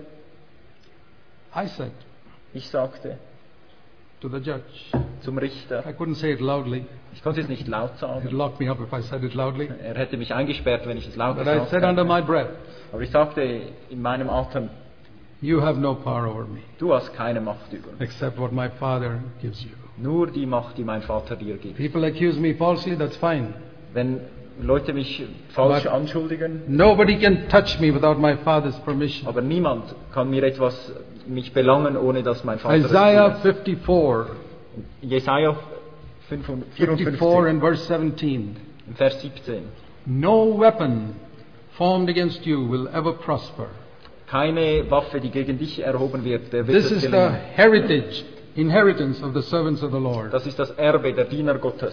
I said ich sagte to the judge, zum Richter, I couldn't say it loudly. ich konnte es nicht laut He'd sagen, lock me up if I said it loudly. er hätte mich eingesperrt, wenn ich es laut But I gesagt said under hätte. my breath, Aber ich sagte in meinem Atem, you have no power over me du hast keine Macht über mich, except what my Father gives you. nur die Macht, die mein Vater dir gibt. People accuse me falsely, that's fine. Wenn Leute mich falsch But- anschuldigen, Nobody can touch me without my Father's permission. aber niemand kann mir etwas mich belangen, ohne dass mein Vater Isaiah es tut. fifty-four, Jesaja fifty-four vierundfünfzig, and verse seventeen. im Vers siebzehn. No weapon formed against you will ever prosper. Keine Waffe, die gegen dich erhoben wird, der wird This es is the gelingen. heritage, inheritance of the servants of the Lord. Das ist das Erbe der Diener Gottes.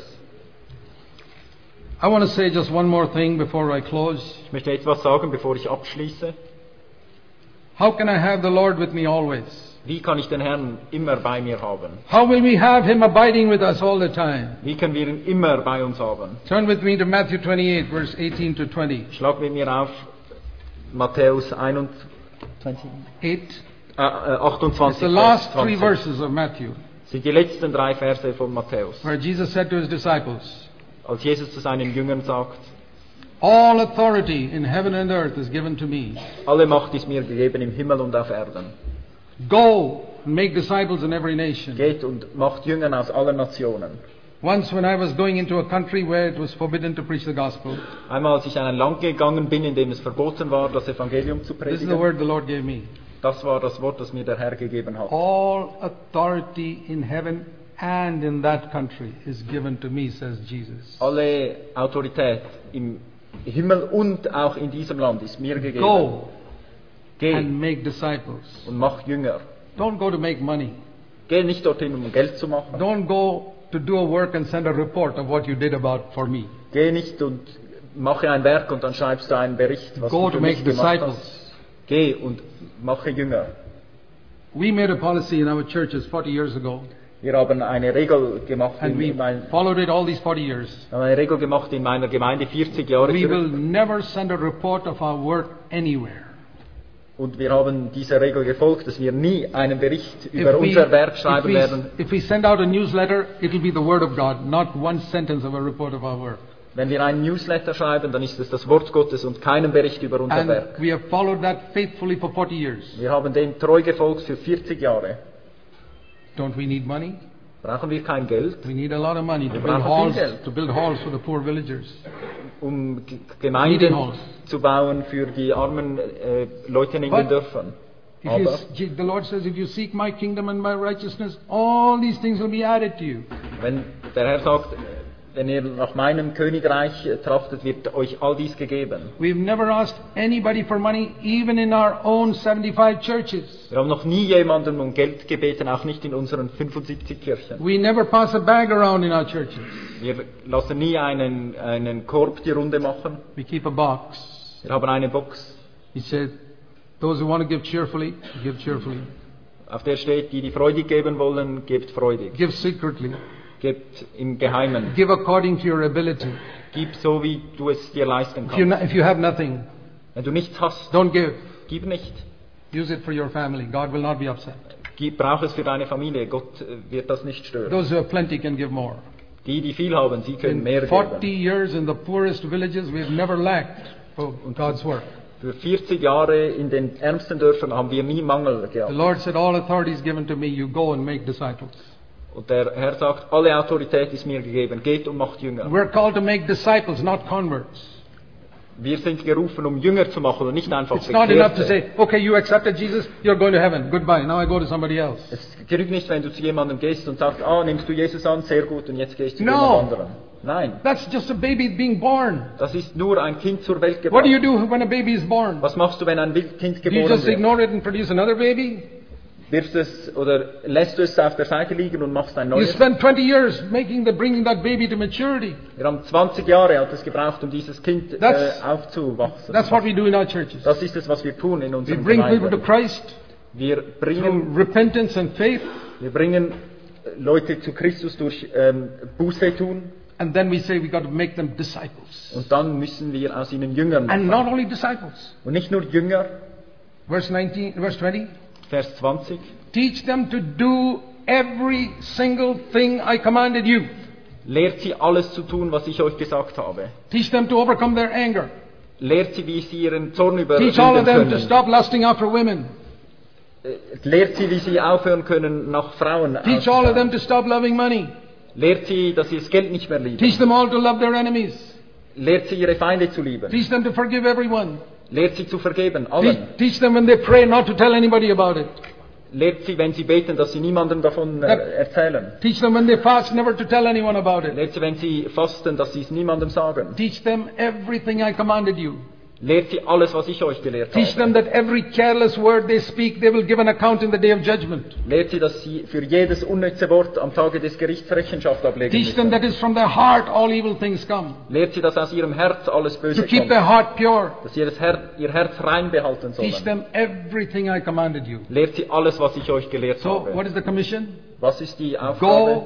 I want to say just one more thing before I close. Ich möchte etwas sagen, bevor ich abschließe. How can I have the Lord with me always? Wie kann ich den Herrn immer bei mir haben? How will we have Him abiding with us all the time? Wie können wir ihn immer bei uns haben? Turn with me to Matthew twenty-eight, verse eighteen to twenty. Schlag mit mir auf Matthäus einundzwanzig, eight. äh, äh, It's achtundzwanzig, the last Vers three zwanzig. verses of Matthew, Sind die letzten drei Verse von Matthäus. where Jesus said to His disciples, Als Jesus zu seinen Jüngern sagt, all authority in heaven and earth is given to me. alle Macht ist mir gegeben im Himmel und auf Erden. Go and make disciples in every nation. Geht und macht Jünger aus allen Nationen. Once when I was going into a country where it was forbidden to preach the gospel, Einmal als ich in ein Land gegangen bin, in dem es verboten war, das Evangelium zu this is the predigen, word the Lord gave me. das war das Wort, das mir der Herr gegeben hat. All authority in heaven and in that country is given to me, says Jesus. Alle Autorität im Himmel und auch in diesem Land ist mir gegeben. Go Geh and make disciples. und mach Jünger. Don't go to make money. Geh nicht dorthin, um Geld zu machen. Don't go to do a work and send a report of what you did about for me. Geh nicht und mache ein Werk und dann schreibst du einen Bericht, was Go du to für make mich gemacht disciples. hast. Geh und mache Jünger. We made a policy in our churches forty years ago, Wir haben eine Regel gemacht and in, we in mein, followed it all these forty years. wir haben eine Regel gemacht in meiner Gemeinde vierzig Jahre We will zurück. never send a report of our work anywhere. Und wir haben dieser Regel gefolgt, dass wir nie einen Bericht über If we, unser Werk if, schreiben we, werden. if we send out a newsletter, it will be the Word of God, not one sentence of a report of our work. Wenn wir einen Newsletter schreiben, dann ist es das Wort Gottes und keinen Bericht über unser And Werk. we have followed that faithfully for forty years. Wir haben dem treu gefolgt für vierzig Jahre. Don't we need money? Brauchen wir kein Geld, We need a lot of money to Wir build brauchen halls, viel Geld. to build halls for the poor villagers. um G- Meeting Gemeinden halls. zu bauen für die armen äh, Leute in But den Dörfern. If you, Aber s- the Lord says, if you seek my kingdom and my righteousness, all these things will be added to you. wenn der Herr sagt, wenn ihr nach meinem Königreich äh, trachtet, wird euch all dies gegeben. We've never asked anybody for money, even in our own seventy-five churches. Wir haben noch nie jemanden um Geld gebeten, auch nicht in unseren fünfundsiebzig Kirchen. We never pass a bag around in our churches. Wir lassen nie einen, einen Korb die Runde machen. We keep a box. Wir haben eine Box, He said, those who want to give cheerfully, give cheerfully. auf der steht, die die freudig geben wollen, gebt freudig. Give secretly. Gebt im Geheimen. Give according to your ability. Gib so, wie du es dir leisten If you, kannst. if you have nothing, Wenn du nichts hast, don't give. gib nicht. Use it for your family. God will not be upset. Gib, brauch es für deine Familie. Gott äh, wird das nicht stören. Those who have plenty can give more. Die, die viel haben, sie können mehr In forty geben. years in the poorest villages, we've never lacked for God's work. Für vierzig Jahre in den ärmsten Dörfern haben wir nie Mangel The gehabt. Lord said, all authority is given to me. You go and make disciples. Und der Herr sagt, alle Autorität ist mir gegeben. Geht und macht Jünger. We're called to make disciples, not converts. Wir sind gerufen, um Jünger zu machen und nicht einfach It's not enough to Bekehrte. say, okay, you accepted Jesus, you're going to heaven. Goodbye. Now I go to somebody else. Es genügt nicht, wenn du zu jemandem gehst und sagst, ah, nimmst du Jesus an, sehr gut, und jetzt gehst du zu No. jemand anderem. Nein, That's just a baby being born. das ist nur ein Kind zur Welt What gebracht. do you do when a baby is born? Was machst du, wenn ein Wild- Kind Do you geboren just wird? ignore it and produce another baby? Wirfst es oder lässt du es auf der Seite liegen und machst ein You neues? spend twenty years making the, bringing that baby to maturity. Wir haben zwanzig Jahre hat es gebraucht, um dieses Kind äh, That's- aufzuwachsen. That's what we do in our churches. Das ist es, was wir tun in We unseren bring people to Gemeinden. Christ Wir through bringen, repentance and faith, wir bringen äh, Leute zu Christus durch ähm, Buße tun, and then we say we got to make them disciples. und dann müssen wir aus ihnen Jünger And machen. not only disciples. Und nicht nur Jünger, Verse nineteen, verse twenty. Vers zwanzig. Teach them to do every single thing I commanded you. Lehrt sie alles zu tun, was ich euch gesagt habe. Teach them to overcome their anger. Lehrt sie, wie sie ihren Zorn Teach all of überwinden them to können. stop lusting after women. Äh, Lehrt sie, wie sie aufhören können, nach Frauen Teach all of auszuschauen. them to stop loving money. Lehrt sie, dass sie das Geld nicht mehr lieben. Teach them all to love their enemies. Lehrt sie, ihre Feinde zu lieben. Teach them to forgive everyone. Lehrt sie zu vergeben, Teach, allen. teach them when they pray not to tell anybody about it. Lehrt sie, wenn sie beten, dass sie niemandem davon äh, Ja. erzählen. Teach them when they fast never to tell anyone about it. Lehrt sie, wenn sie fasten, dass sie es niemandem sagen. Teach them everything I commanded you. Lehrt sie alles, was ich euch gelehrt Teach habe. them that every careless word they speak, they will give an account in the day of judgment. Lehrt sie, dass sie für jedes unnütze Wort am Tage des Gerichts Rechenschaft ablegen Teach them müssen. that is from their heart all evil things come. Lehrt sie, dass aus ihrem Herz alles To Böse keep kommt. their heart pure. Dass sie ihr Herz, ihr Herz rein behalten Teach sollen. them everything I commanded you. Lehrt sie alles, was ich euch gelehrt So, what habe. is the commission? Was ist die Aufgabe? Go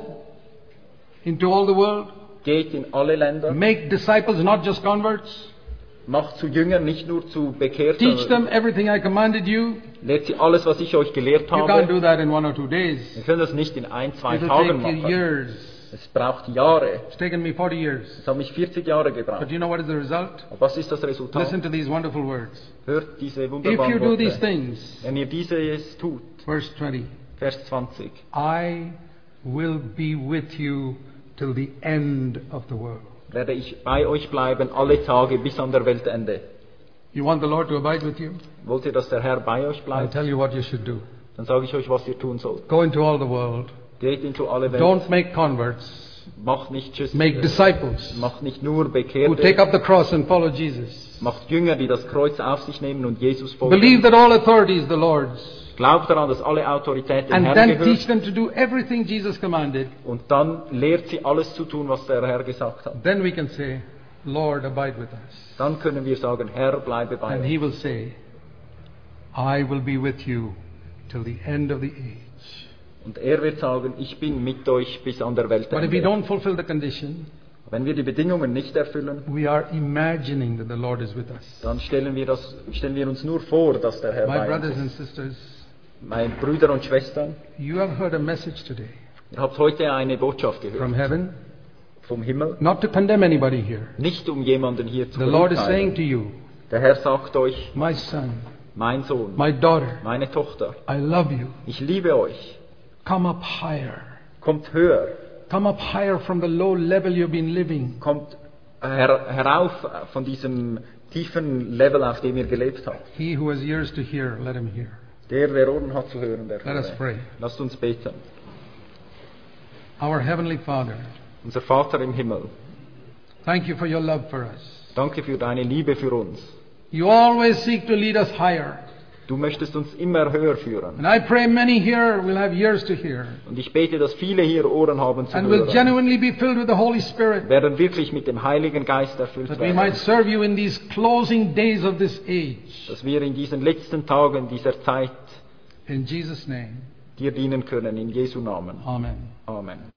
into all the world. Geht in alle Länder. Make disciples, not just converts. Macht zu Jüngern, nicht nur zu Bekehrten. Teach them everything I commanded you. Lehrt sie alles, was ich euch gelehrt You can't habe. do that in one or two days. Wir können das nicht in ein, zwei It'll Tagen take you machen. years. Es braucht Jahre. It's taken me forty years. Es hat mich vierzig Jahre But gebraucht. you know what is the result? Aber was ist das Resultat? Listen to these wonderful words. Hört diese If wunderbaren you do these Worte. things, Wenn ihr dieses tut, verse twenty, Vers zwanzig, I will be with you till the end of the world. werde ich bei euch bleiben alle Tage bis an der Weltende. You want the Lord to abide with you? Wollt ihr, dass der Herr bei euch I'll bleibt? tell you what you should do. Dann sage ich euch, was ihr tun sollt. Go into all the world. Geht into alle Welt. Don't make converts. Macht nicht just, Make disciples macht nicht nur who take Bekehrte. up the cross and follow Jesus. Macht Jünger, die das Kreuz auf sich nehmen und Jesus folgen. Believe that all authority is the Lord's. Glaubt daran, dass alle Autorität dem And Herrn then gehört. teach them to do everything Jesus commanded. Und dann lehrt sie alles zu tun, was der Herr gesagt hat. Then we can say, Lord, abide with us. Dann können wir sagen, Herr, bleibe bei And uns. he will say, I will be with you till the end of the age. Und er wird sagen, ich bin mit euch bis an der But if we Weltende. don't fulfill the condition, Wenn wir die Bedingungen nicht erfüllen, we are imagining that the Lord is with us. dann stellen wir, das, stellen wir uns nur vor, dass der Herr My bei uns brothers and ist. sisters, Meine Brüder und Schwestern, you have heard a message today ihr habt heute eine Botschaft gehört from heaven vom Himmel. Not to condemn anybody here. Nicht um jemanden hier zu The Lord is saying verurteilen. to you, Der Herr sagt euch, my son, mein Sohn, my daughter, meine Tochter, I love you. ich liebe euch. Come up higher. Kommt höher, Come up higher from the low level you've been living. kommt her herauf von diesem tiefen Level, auf dem ihr gelebt habt. He who has ears to hear, let him hear. Der, der Ohren hat zu hören, der Let us höre. pray. Lasst uns beten. Our Heavenly Father, Unser Vater im Himmel, thank you for your love for us. danke für deine Liebe für uns. You always seek to lead us higher. Du möchtest uns immer höher führen. And I pray many here will have ears to hear Und ich bete, dass viele hier Ohren haben zu and will hören, genuinely be filled with the Holy Spirit, werden wirklich mit dem Heiligen Geist erfüllt that we might werden, serve you in these closing days of this age. dass wir in diesen letzten Tagen dieser Zeit In Jesus' name, dir dienen können, in Jesu Namen. amen. Amen.